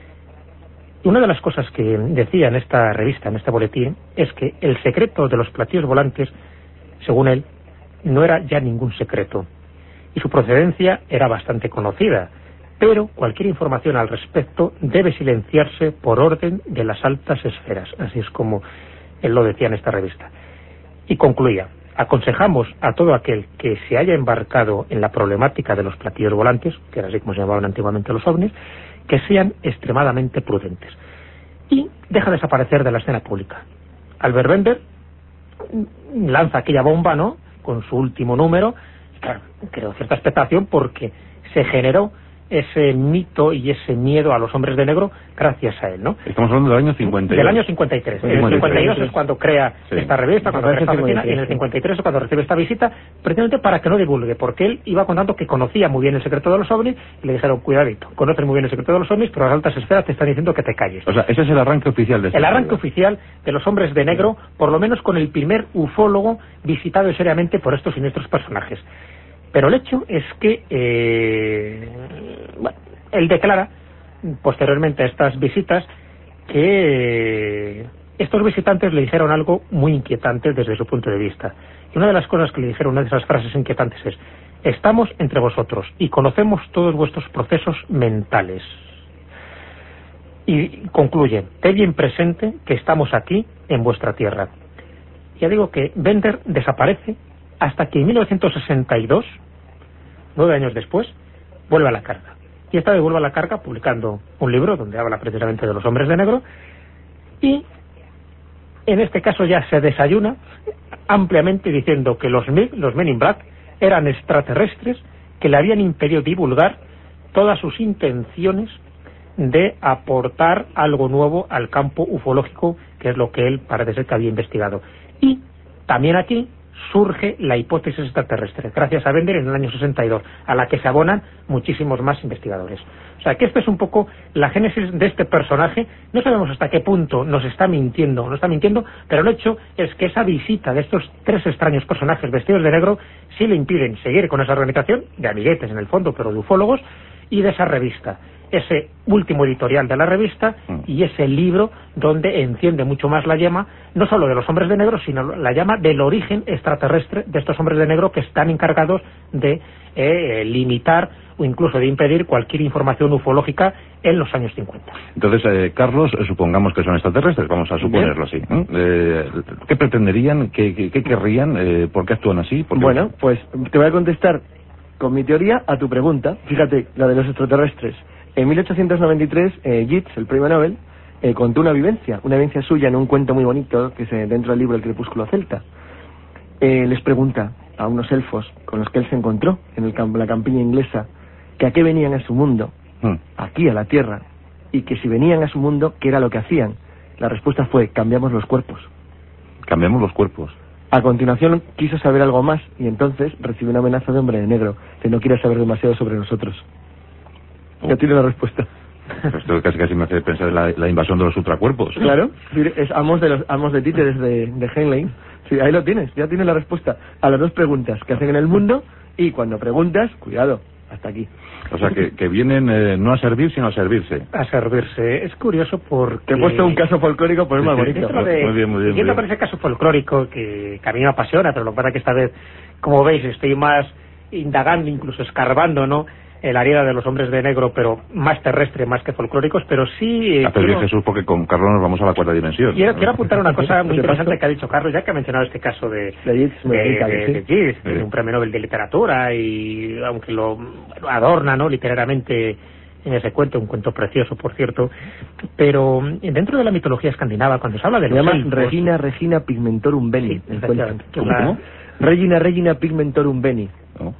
Y una de las cosas que decía en esta revista, en este boletín, es que el secreto de los platillos volantes, según él, no era ya ningún secreto, y su procedencia era bastante conocida, pero cualquier información al respecto debe silenciarse por orden de las altas esferas. Así es como él lo decía en esta revista. Y concluía: aconsejamos a todo aquel que se haya embarcado en la problemática de los platillos volantes, que era así como se llamaban antiguamente los ovnis, que sean extremadamente prudentes. Y deja desaparecer de la escena pública. Albert Bender lanza aquella bomba, ¿no?, con su último número. Claro, creó cierta expectación porque se generó ese mito y ese miedo a los hombres de negro gracias a él, ¿no? Estamos hablando del año cincuenta y dos. Del año cincuenta y tres. En el cincuenta y dos es cuando crea sí. esta revista, cuando crea esta oficina, y en el cincuenta y tres es cuando recibe esta visita, precisamente para que no divulgue, porque él iba contando que conocía muy bien el secreto de los ovnis, y le dijeron: cuidadito, conoces muy bien el secreto de los ovnis, pero las altas esferas te están diciendo que te calles. O sea, ese es el arranque oficial de esta El arranque oficial de los hombres de negro, por lo menos con el primer ufólogo visitado seriamente por estos siniestros personajes. Pero el hecho es que eh, bueno, él declara posteriormente a estas visitas que estos visitantes le dijeron algo muy inquietante desde su punto de vista. Y una de las cosas que le dijeron, una de esas frases inquietantes es: estamos entre vosotros y conocemos todos vuestros procesos mentales. Y concluye: ten bien presente que estamos aquí en vuestra tierra. Ya digo que Bender desaparece hasta que en mil novecientos sesenta y dos, nueve años después, vuelve a la carga. Y esta vez vuelve a la carga publicando un libro donde habla precisamente de los hombres de negro, y en este caso ya se desayuna ampliamente diciendo que los, los Men in Black eran extraterrestres que le habían impedido divulgar todas sus intenciones de aportar algo nuevo al campo ufológico, que es lo que él parece ser que había investigado. Y también aquí surge la hipótesis extraterrestre, gracias a Bender en el año sesenta y dos, a la que se abonan muchísimos más investigadores. O sea, que esta es un poco la génesis de este personaje. No sabemos hasta qué punto nos está mintiendo o no está mintiendo, pero el hecho es que esa visita de estos tres extraños personajes vestidos de negro sí le impiden seguir con esa organización, de amiguetes en el fondo, pero de ufólogos, y de esa revista. Ese último editorial de la revista y ese libro donde enciende mucho más la llama, no solo de los hombres de negro, sino la llama del origen extraterrestre de estos hombres de negro, que están encargados de eh, limitar o incluso de impedir cualquier información ufológica en los años cincuenta. Entonces, eh, Carlos, eh, supongamos que son extraterrestres, vamos a suponerlo así. ¿eh? Eh, ¿Qué pretenderían? ¿Qué, qué, qué querrían? Eh, ¿Por qué actúan así? ¿Por qué? Bueno, pues te voy a contestar con mi teoría a tu pregunta. Fíjate, la de los extraterrestres. En mil ochocientos noventa y tres, eh, Yeats, el premio Nobel, eh, contó una vivencia, una vivencia suya en un cuento muy bonito que es eh, dentro del libro El crepúsculo celta. Eh, les pregunta a unos elfos con los que él se encontró en el camp la campiña inglesa que a qué venían a su mundo, hmm. aquí a la Tierra, y que si venían a su mundo, ¿qué era lo que hacían? La respuesta fue: cambiamos los cuerpos. Cambiamos los cuerpos. A continuación quiso saber algo más y entonces recibió una amenaza de hombre de negro, que no quiere saber demasiado sobre nosotros. Ya tiene la respuesta. Esto casi casi me hace pensar en la, la invasión de los ultracuerpos. Claro, es amos de los amos de títeres de, de Heinlein. Sí, ahí lo tienes, ya tienes la respuesta a las dos preguntas que hacen en el mundo, y cuando preguntas, cuidado, hasta aquí. O sea, que, que vienen eh, no a servir, sino a servirse. A servirse. Es curioso porque... Te he puesto un caso folclórico, pues es más bonito. De, muy bien, muy bien. Siguiendo con ese caso folclórico que, que a mí me apasiona, pero lo que pasa es que esta vez, como veis, estoy más indagando, incluso escarbando, ¿no?, el área de los hombres de negro, pero más terrestre, más que folclóricos, pero sí... Eh, Hace bien, Jesús, porque con Carlos nos vamos a la cuarta dimensión. Quiero, quiero apuntar una cosa muy interesante que ha dicho Carlos, ya que ha mencionado este caso de de Yeats, de, de, de, Yeats, de un premio Nobel de literatura, y aunque lo adorna, ¿no?, literariamente en ese cuento, un cuento precioso, por cierto, pero dentro de la mitología escandinava, cuando se habla de los se llama elfos, Regina Regina Pigmentorum Beni. Sí, efectivamente, ¿Cómo, la... ¿Cómo? Regina Regina Pigmentorum Beni. ¿No?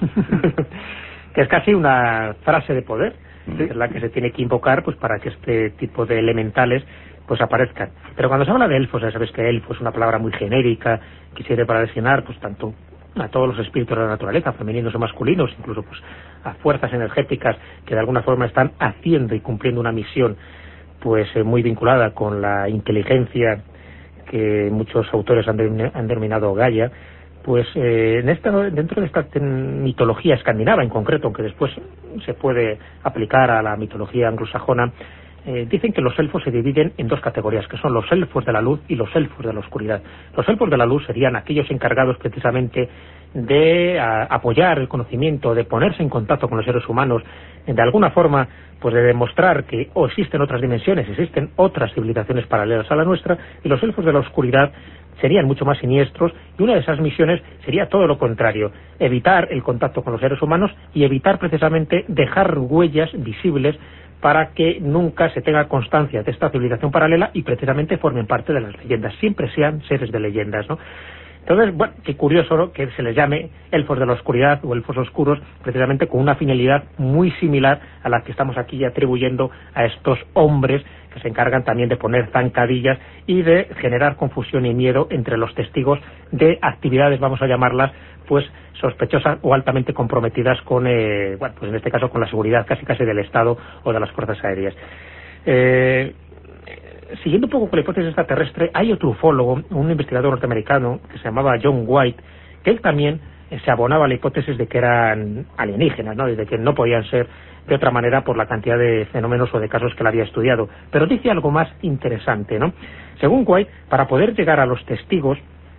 Que es casi una frase de poder, sí, es la que se tiene que invocar pues para que este tipo de elementales pues aparezcan. Pero cuando se habla de elfos, ya sabes que elfo es una palabra muy genérica que sirve para designar pues tanto a todos los espíritus de la naturaleza, femeninos o masculinos, incluso pues a fuerzas energéticas que de alguna forma están haciendo y cumpliendo una misión pues eh, muy vinculada con la inteligencia que muchos autores han, de, han denominado Gaia. Pues eh, en esta, dentro de esta mitología escandinava en concreto, aunque después se puede aplicar a la mitología anglosajona, eh, dicen que los elfos se dividen en dos categorías, que son los elfos de la luz y los elfos de la oscuridad. Los elfos de la luz serían aquellos encargados precisamente de a, apoyar el conocimiento, de ponerse en contacto con los seres humanos, de alguna forma pues de demostrar que o existen otras dimensiones, existen otras civilizaciones paralelas a la nuestra, y los elfos de la oscuridad serían mucho más siniestros, y una de esas misiones sería todo lo contrario: evitar el contacto con los seres humanos y evitar precisamente dejar huellas visibles para que nunca se tenga constancia de esta civilización paralela y precisamente formen parte de las leyendas, siempre sean seres de leyendas, ¿no? Entonces, bueno, qué curioso, ¿no?, que se les llame elfos de la oscuridad o elfos oscuros, precisamente con una finalidad muy similar a la que estamos aquí atribuyendo a estos hombres que se encargan también de poner zancadillas y de generar confusión y miedo entre los testigos de actividades, vamos a llamarlas, pues sospechosas o altamente comprometidas con, eh, bueno, pues en este caso con la seguridad casi casi del Estado o de las fuerzas aéreas. Eh, Siguiendo un poco con la hipótesis extraterrestre, hay otro ufólogo, un investigador norteamericano que se llamaba John White, que él también eh, se abonaba la hipótesis de que eran alienígenas, ¿no? Y de que no podían ser de otra manera por la cantidad de fenómenos o de casos que él había estudiado. Pero dice algo más interesante, ¿no? Según White, para poder llegar a los testigos,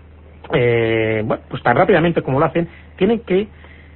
eh, bueno, pues tan rápidamente como lo hacen, tienen que,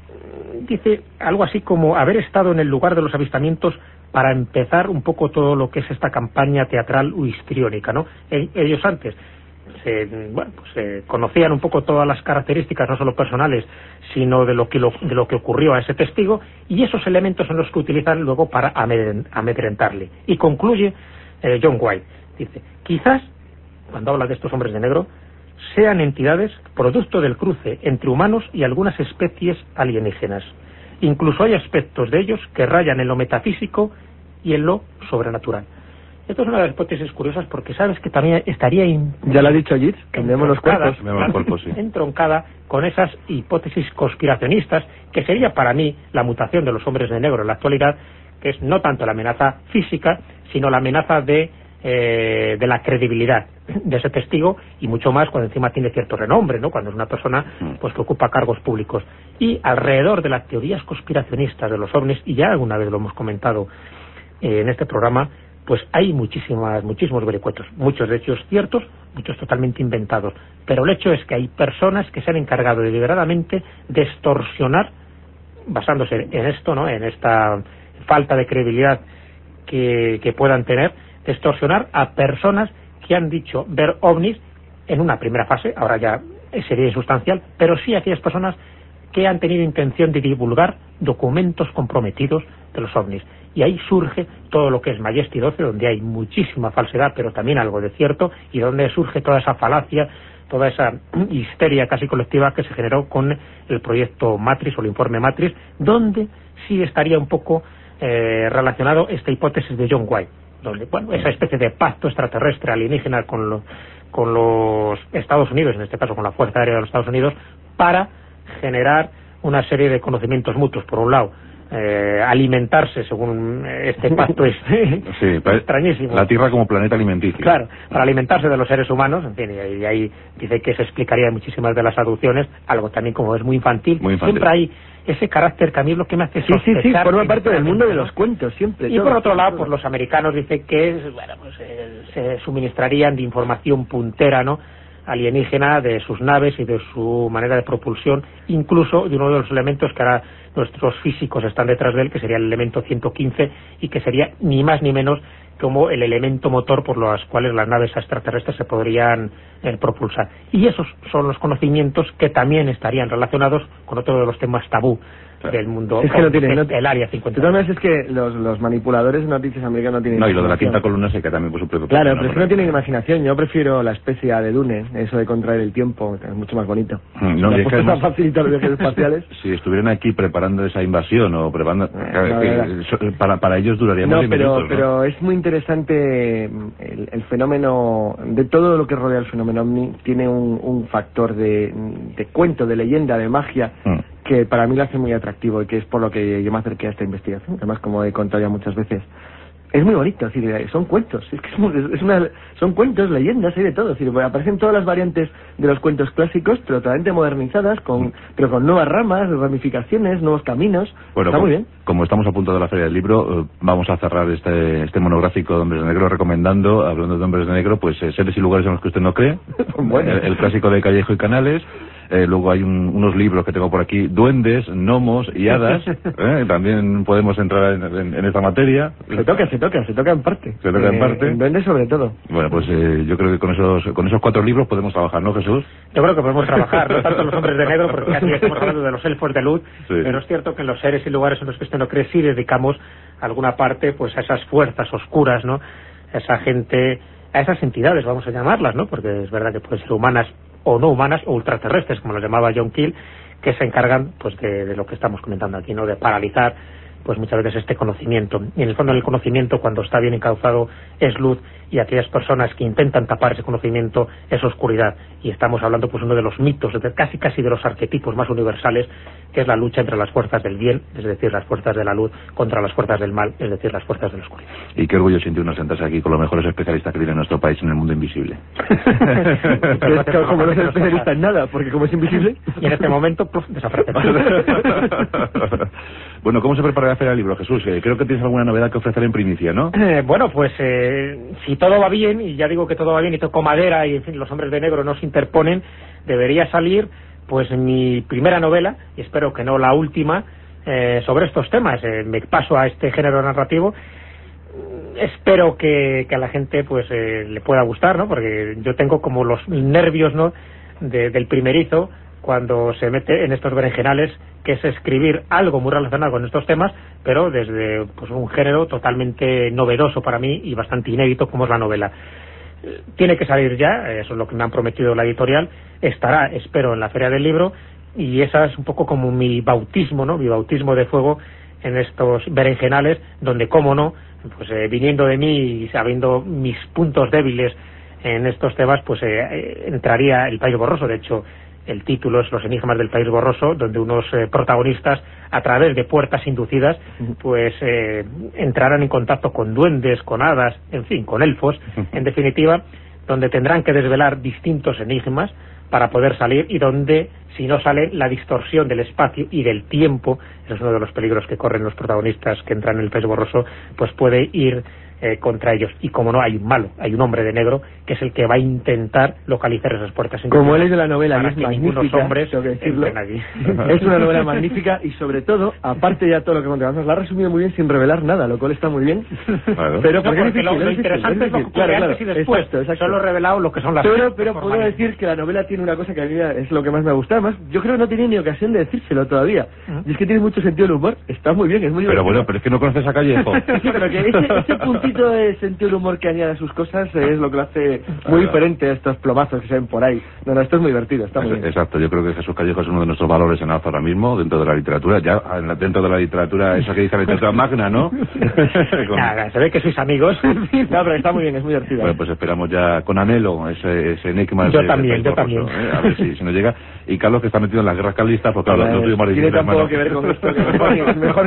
dice algo así como haber estado en el lugar de los avistamientos para empezar un poco todo lo que es esta campaña teatral o histriónica, ¿no? Ellos antes se, bueno, pues, eh, conocían un poco todas las características, no solo personales, sino de lo que lo, de lo que ocurrió a ese testigo, y esos elementos son los que utilizan luego para amedrentarle. Y concluye eh, John White, dice, quizás, cuando habla de estos hombres de negro, sean entidades producto del cruce entre humanos y algunas especies alienígenas. Incluso hay aspectos de ellos que rayan en lo metafísico y en lo sobrenatural. Esto es una de las hipótesis curiosas porque sabes que también estaría in... ya lo ha dicho Gitz, cambiemos los cuerpos, los cuerpos sí. entroncada con esas hipótesis conspiracionistas, que sería para mí la mutación de los hombres de negro en la actualidad, que es no tanto la amenaza física, sino la amenaza de eh, de la credibilidad de ese testigo, y mucho más cuando encima tiene cierto renombre, ¿no? Cuando es una persona pues que ocupa cargos públicos. Y alrededor de las teorías conspiracionistas de los ovnis, y ya alguna vez lo hemos comentado eh, en este programa, pues hay muchísimas, muchísimos vericuetos, muchos de hechos ciertos, muchos totalmente inventados, pero el hecho es que hay personas que se han encargado deliberadamente de extorsionar, basándose en esto, ¿no? En esta falta de credibilidad que, que puedan tener, de extorsionar a personas que han dicho ver ovnis en una primera fase, ahora ya sería insustancial, pero sí aquellas personas que han tenido intención de divulgar documentos comprometidos de los ovnis. Y ahí surge todo lo que es Majesty doce, donde hay muchísima falsedad, pero también algo de cierto, y donde surge toda esa falacia, toda esa histeria casi colectiva que se generó con el proyecto Matrix o el informe Matrix, donde sí estaría un poco eh, relacionado esta hipótesis de John White, donde, bueno, esa especie de pacto extraterrestre alienígena con, lo, con los Estados Unidos, en este caso con la Fuerza Aérea de los Estados Unidos, para generar una serie de conocimientos mutuos. Por un lado, eh, alimentarse, según este pacto es sí, extrañísimo. La Tierra como planeta alimenticio. Claro, para alimentarse de los seres humanos, en fin, y ahí dice que se explicaría muchísimas de las aducciones, algo también como es muy infantil. Muy infantil. Siempre hay ese carácter que a mí es lo que me hace sí, sospechar. Sí, sí, forma parte del mundo de ¿no? los cuentos, siempre. Y todo, por otro lado, todo. pues los americanos dicen que es, bueno, pues eh, se suministrarían de información puntera, ¿no?, alienígena, de sus naves y de su manera de propulsión, incluso de uno de los elementos que ahora nuestros físicos están detrás de él, que sería el elemento ciento quince, y que sería ni más ni menos como el elemento motor por los cuales las naves extraterrestres se podrían eh, propulsar. Y esos son los conocimientos que también estarían relacionados con otro de los temas tabú del mundo, es que no tiene, no, el área cincuenta. De todas maneras, es que los, los manipuladores de noticias americanos no tienen no, y lo de la imaginación. quinta columna se que también por su propio. Claro, pero es que no tienen imaginación. Yo prefiero la especie de Dune, eso de contraer el tiempo, es mucho más bonito. No, y es que además, facilitar los viajes espaciales. Si estuvieran aquí preparando esa invasión o preparando, no, eh, que, para, para ellos duraría no, más de pero, minutos, ¿no? pero es muy interesante el, el fenómeno, de todo lo que rodea el fenómeno OVNI, tiene un, un factor de, de cuento, de leyenda, de magia, mm. que para mí lo hace muy atractivo y que es por lo que yo me acerqué a esta investigación. Además, como he contado ya muchas veces, es muy bonito, es decir, son cuentos, es que es, muy, es una, son cuentos, leyendas, hay de todo, es decir, aparecen todas las variantes de los cuentos clásicos, pero totalmente modernizadas, con, pero con nuevas ramas, ramificaciones, nuevos caminos. Bueno, está como, muy bien. Como estamos a punto de la Feria del Libro, eh, vamos a cerrar este, este monográfico de Hombres de Negro recomendando, hablando de Hombres de Negro, pues eh, seres y lugares en los que usted no cree, bueno. el, el clásico de Callejo y Canales. Eh, luego hay un, unos libros que tengo por aquí, duendes, gnomos y hadas, ¿eh? También podemos entrar en, en, en esta materia. Se toca, se toca, se toca en parte. Se toca eh, en parte. En duendes sobre todo. Bueno, pues eh, yo creo que con esos con esos cuatro libros podemos trabajar, ¿no, Jesús? Yo creo que podemos trabajar, no tanto los hombres de negro, porque casi estamos hablando de los elfos de luz, sí. Pero es cierto que en los seres y lugares en los que usted no cree sí dedicamos alguna parte pues a esas fuerzas oscuras, ¿no? A esa gente, a esas entidades, vamos a llamarlas, ¿no? Porque es verdad que pueden ser humanas o no humanas o ultraterrestres, como lo llamaba John Keel, que se encargan pues de, de lo que estamos comentando aquí, ¿no? De paralizar pues muchas veces este conocimiento. Y en el fondo el conocimiento, cuando está bien encauzado, es luz, y aquellas personas que intentan tapar ese conocimiento es oscuridad. Y estamos hablando pues uno de los mitos, de casi casi de los arquetipos más universales, que es la lucha entre las fuerzas del bien, es decir, las fuerzas de la luz, contra las fuerzas del mal, es decir, las fuerzas de la oscuridad. Y qué orgullo siente uno sentarse aquí con los mejores especialistas que tiene nuestro país en el mundo invisible. Es que como no es especialista en nada, porque como es invisible... Y en este momento, pues, desaparece. Bueno, ¿cómo se prepara la Feria del Libro, Jesús? Eh, creo que tienes alguna novedad que ofrecer en primicia, ¿no? Eh, bueno, pues eh, si todo va bien, y ya digo que todo va bien y toco madera y en fin, los hombres de negro no se interponen, debería salir pues mi primera novela, y espero que no la última, eh, sobre estos temas. Eh, me paso a este género narrativo. Espero que, que a la gente pues eh, le pueda gustar, ¿no? Porque yo tengo como los nervios, ¿no?, de, del primerizo cuando se mete en estos berenjenales, que es escribir algo muy relacionado con estos temas, pero desde pues un género totalmente novedoso para mí y bastante inédito como es la novela. Tiene que salir ya, eso es lo que me han prometido la editorial, estará, espero, en la Feria del Libro, y esa es un poco como mi bautismo, ¿no?, mi bautismo de fuego en estos berenjenales, donde, cómo no, pues eh, viniendo de mí y sabiendo mis puntos débiles en estos temas, pues eh, entraría El País Borroso. De hecho, el título es Los enigmas del País Borroso, donde unos eh, protagonistas, a través de puertas inducidas, pues eh, entrarán en contacto con duendes, con hadas, en fin, con elfos, en definitiva, donde tendrán que desvelar distintos enigmas para poder salir, y donde, si no sale, la distorsión del espacio y del tiempo, ese es uno de los peligros que corren los protagonistas que entran en El País Borroso, pues puede ir Eh, contra ellos. Y como no, hay un malo, hay un hombre de negro que es el que va a intentar localizar esas puertas. Como él es de la novela, y es que magnífica, hombres tengo que decirlo. allí. Es una novela magnífica, y sobre todo, aparte de todo lo que contamos, la ha resumido muy bien sin revelar nada, lo cual está muy bien. Claro. Pero No, porque, porque es lo, difícil, lo es interesante difícil, es lo que ocurre claro, claro, antes y después. exacto, exacto. Solo he revelado lo que son las... Pero, pero puedo formales. decir que la novela tiene una cosa que a mí es lo que más me gusta. Además, yo creo que no tenía ni ocasión de decírselo todavía. Uh-huh. Y es que tiene mucho sentido del humor. Está muy bien, es muy Pero divertido. bueno, pero es que no conoces a Callejo. Sí, pero que ese, ese puntito de sentido del humor que añade a sus cosas es lo que lo hace muy diferente a estos plomazos que se ven por ahí. No, no, esto es muy divertido, está muy bien. Exacto, yo creo que Jesús Callejo es uno de nuestros valores en alza ahora mismo, dentro de la literatura. Ya dentro de la literatura, esa que dice la literatura magna, ¿no? Con... Nada, se ve que sois amigos. No, pero está muy bien, es muy divertido. Bueno, pues esperamos ya con anhelo ese, ese enigma. Yo de, también, de yo también. ¿eh? A ver si, si nos llega. Y Carlos, que está metido en las guerras carlistas, porque claro, lo tuyo más difícil, tiene tampoco hermano. que ver con esto, que mejor ni... Mejor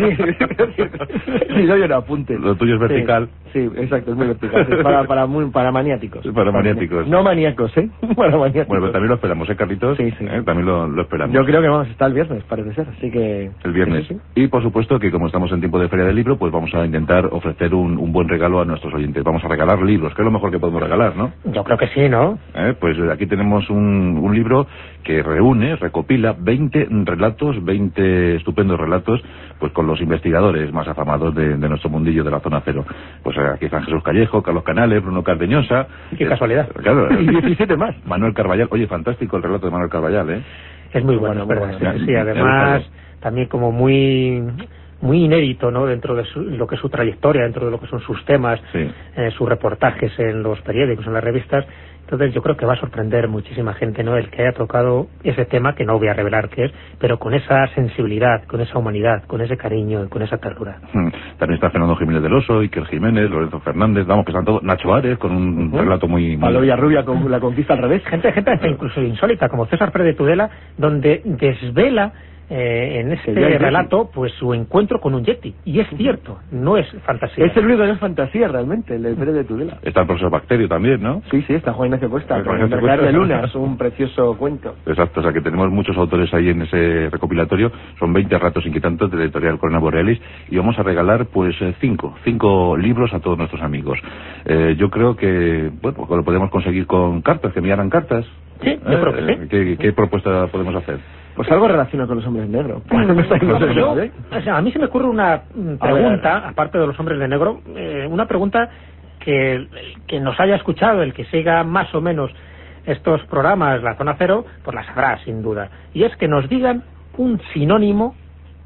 ni si doy un apunte. Lo tuyo es vertical. Sí, sí, exacto, es muy vertical. Es para, para, muy, para maniáticos. Para maniáticos. No maníacos, ¿eh? Para maniáticos. Bueno, pero también lo esperamos, ¿eh, Carlitos? Sí, sí. ¿Eh? También lo, lo esperamos. Yo creo que vamos a estar el viernes, parece ser, así que... El viernes. Sí, sí. Y, por supuesto, que como estamos en tiempo de Feria del Libro, pues vamos a intentar ofrecer un, un buen regalo a nuestros oyentes. Vamos a regalar libros, que es lo mejor que podemos regalar, ¿no? Yo creo que sí, ¿no? ¿Eh? Pues aquí tenemos un, un libro que reúne, recopila veinte relatos, veinte estupendos relatos, pues con los investigadores más afamados de, de nuestro mundillo de la zona cero. Pues aquí están Jesús Callejo, Carlos Canales, Bruno Cardeñosa. Qué eh, casualidad. Claro. Y diecisiete más. Manuel Carballal. Oye, fantástico el relato de Manuel Carballal, ¿eh? Es muy bueno, bueno, es bueno, sí, sí, además también como muy muy inédito, ¿no?, dentro de su, lo que es su trayectoria, dentro de lo que son sus temas, sí. eh, sus reportajes en los periódicos, en las revistas. Entonces yo creo que va a sorprender muchísima gente, ¿no?, el que haya tocado ese tema, que no voy a revelar qué es, pero con esa sensibilidad, con esa humanidad, con ese cariño, con esa ternura. Hmm. También está Fernando Jiménez del Oso, Iker Jiménez, Lorenzo Fernández, vamos, que están todos, Nacho Ares, con un uh-huh. relato muy... Pablo Villarrubia con la conquista al revés. Gente, gente incluso insólita, como César Pérez de Tudela, donde desvela Eh, en este relato pues su encuentro con un yeti, y es cierto, no es fantasía. Es el único que no es fantasía realmente, el de Pérez de Tudela. Está el profesor Bacterio también, ¿no? Sí, sí, está Juan Ignacio Cuesta, con el Mercader de Lunas, un precioso cuento. Exacto, o sea que tenemos muchos autores ahí en ese recopilatorio, son veinte relatos inquietantes de la editorial Corona Borealis, y vamos a regalar pues cinco, cinco libros a todos nuestros amigos. Eh, yo creo que, bueno, pues lo podemos conseguir con cartas, que enviaran cartas. Sí, yo eh, creo que sí. ¿Qué, qué propuesta podemos hacer? Pues algo relacionado con los hombres de negro. No, yo, o sea, a mí se me ocurre una pregunta, a ver, aparte de los hombres de negro, eh, una pregunta que, que nos haya escuchado, el que siga más o menos estos programas, la Zona Cero, pues la sabrá sin duda. Y es que nos digan un sinónimo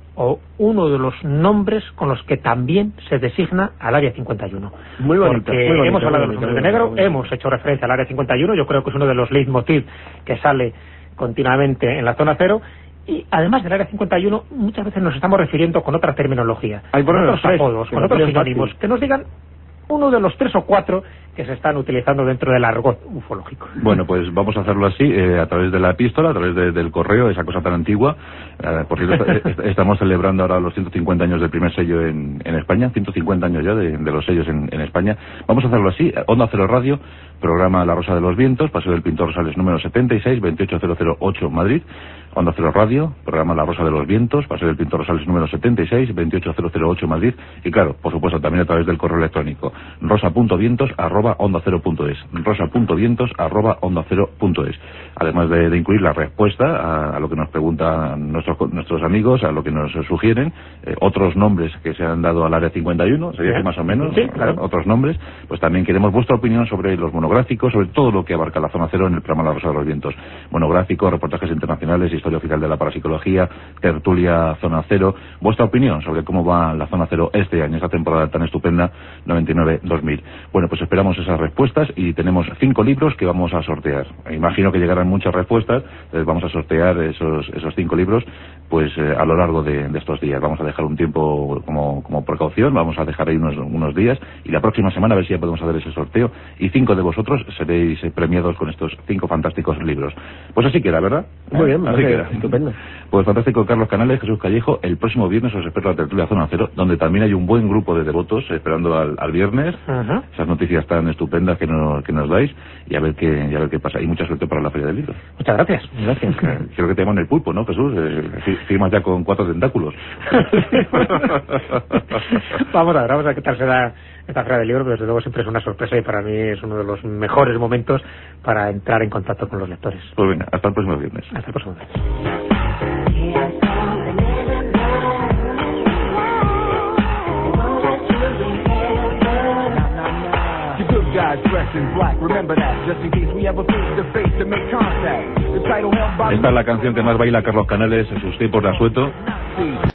o uno de los nombres con los que también se designa al Área cincuenta y uno. Muy bonito. Porque muy bonito, hemos hablado muy de los hombres bonito, de negro, muy bonito. hemos hecho referencia al Área cincuenta y uno, yo creo que es uno de los leitmotiv que sale continuamente en la Zona Cero, Y además del Área cincuenta y uno, muchas veces nos estamos refiriendo con otra terminología, Hay con otros tres, apodos, con no otros tienes sinónimos, fácil. que nos digan uno de los tres o cuatro que se están utilizando dentro del argot ufológico. Bueno, pues vamos a hacerlo así, eh, a través de la epístola, a través de, del correo, esa cosa tan antigua. Eh, por cierto, est estamos celebrando ahora los ciento cincuenta años del primer sello en, en España, ciento cincuenta años ya de, de los sellos en, en España. Vamos a hacerlo así, Onda Cero Radio, programa La Rosa de los Vientos, Paseo del Pintor Rosales número setenta y seis, veintiocho mil ocho, Madrid. Onda Cero Radio, programa La Rosa de los Vientos, Paseo del Pintor Rosales número setenta y seis, veintiocho mil ocho, Madrid. Y claro, por supuesto, también a través del correo electrónico, rosa punto vientos arroba onda cero punto es, rosa punto vientos arroba onda cero punto es. Además de, de incluir la respuesta a, a lo que nos preguntan nuestros, nuestros amigos, a lo que nos sugieren, eh, otros nombres que se han dado al Área cincuenta y uno, sería que más o menos, sí, claro. otros nombres, pues también queremos vuestra opinión sobre los monográficos, sobre todo lo que abarca la Zona Cero en el programa La Rosa de los Vientos. Monográficos, reportajes internacionales, historia oficial de la parapsicología, tertulia Zona Cero. Vuestra opinión sobre cómo va la Zona Cero este año, esta temporada tan estupenda, noventa y nueve dos mil. Bueno, pues esperamos esas respuestas y tenemos cinco libros que vamos a sortear. Imagino que llegarán muchas respuestas, entonces vamos a sortear esos, esos cinco libros pues eh, a lo largo de, de estos días. Vamos a dejar un tiempo como, como precaución, vamos a dejar ahí unos, unos días y la próxima semana a ver si ya podemos hacer ese sorteo y cinco de vosotros seréis eh, premiados con estos cinco fantásticos libros. Pues así queda, ¿verdad? Muy bien, así queda. Estupendo. Pues fantástico, Carlos Canales, Jesús Callejo. El próximo viernes os espero la tertulia Zona Cero, donde también hay un buen grupo de devotos esperando al, al viernes. Ajá. Esas noticias tan estupendas que, no, que nos dais y a ver qué y a ver qué pasa. Y mucha suerte para la Feria del Libro. Muchas gracias. Gracias. Creo que te llaman el pulpo, ¿no, Jesús? Eh, firmas ya con cuatro tentáculos. Vamos a ver, vamos a ver qué tal será esta Feria del Libro, pero desde luego siempre es una sorpresa y para mí es uno de los mejores momentos para entrar en contacto con los lectores. Pues venga, hasta el próximo viernes. Hasta el próximo viernes. Esta es la canción que más baila Carlos Canales en sus tiempos de asueto.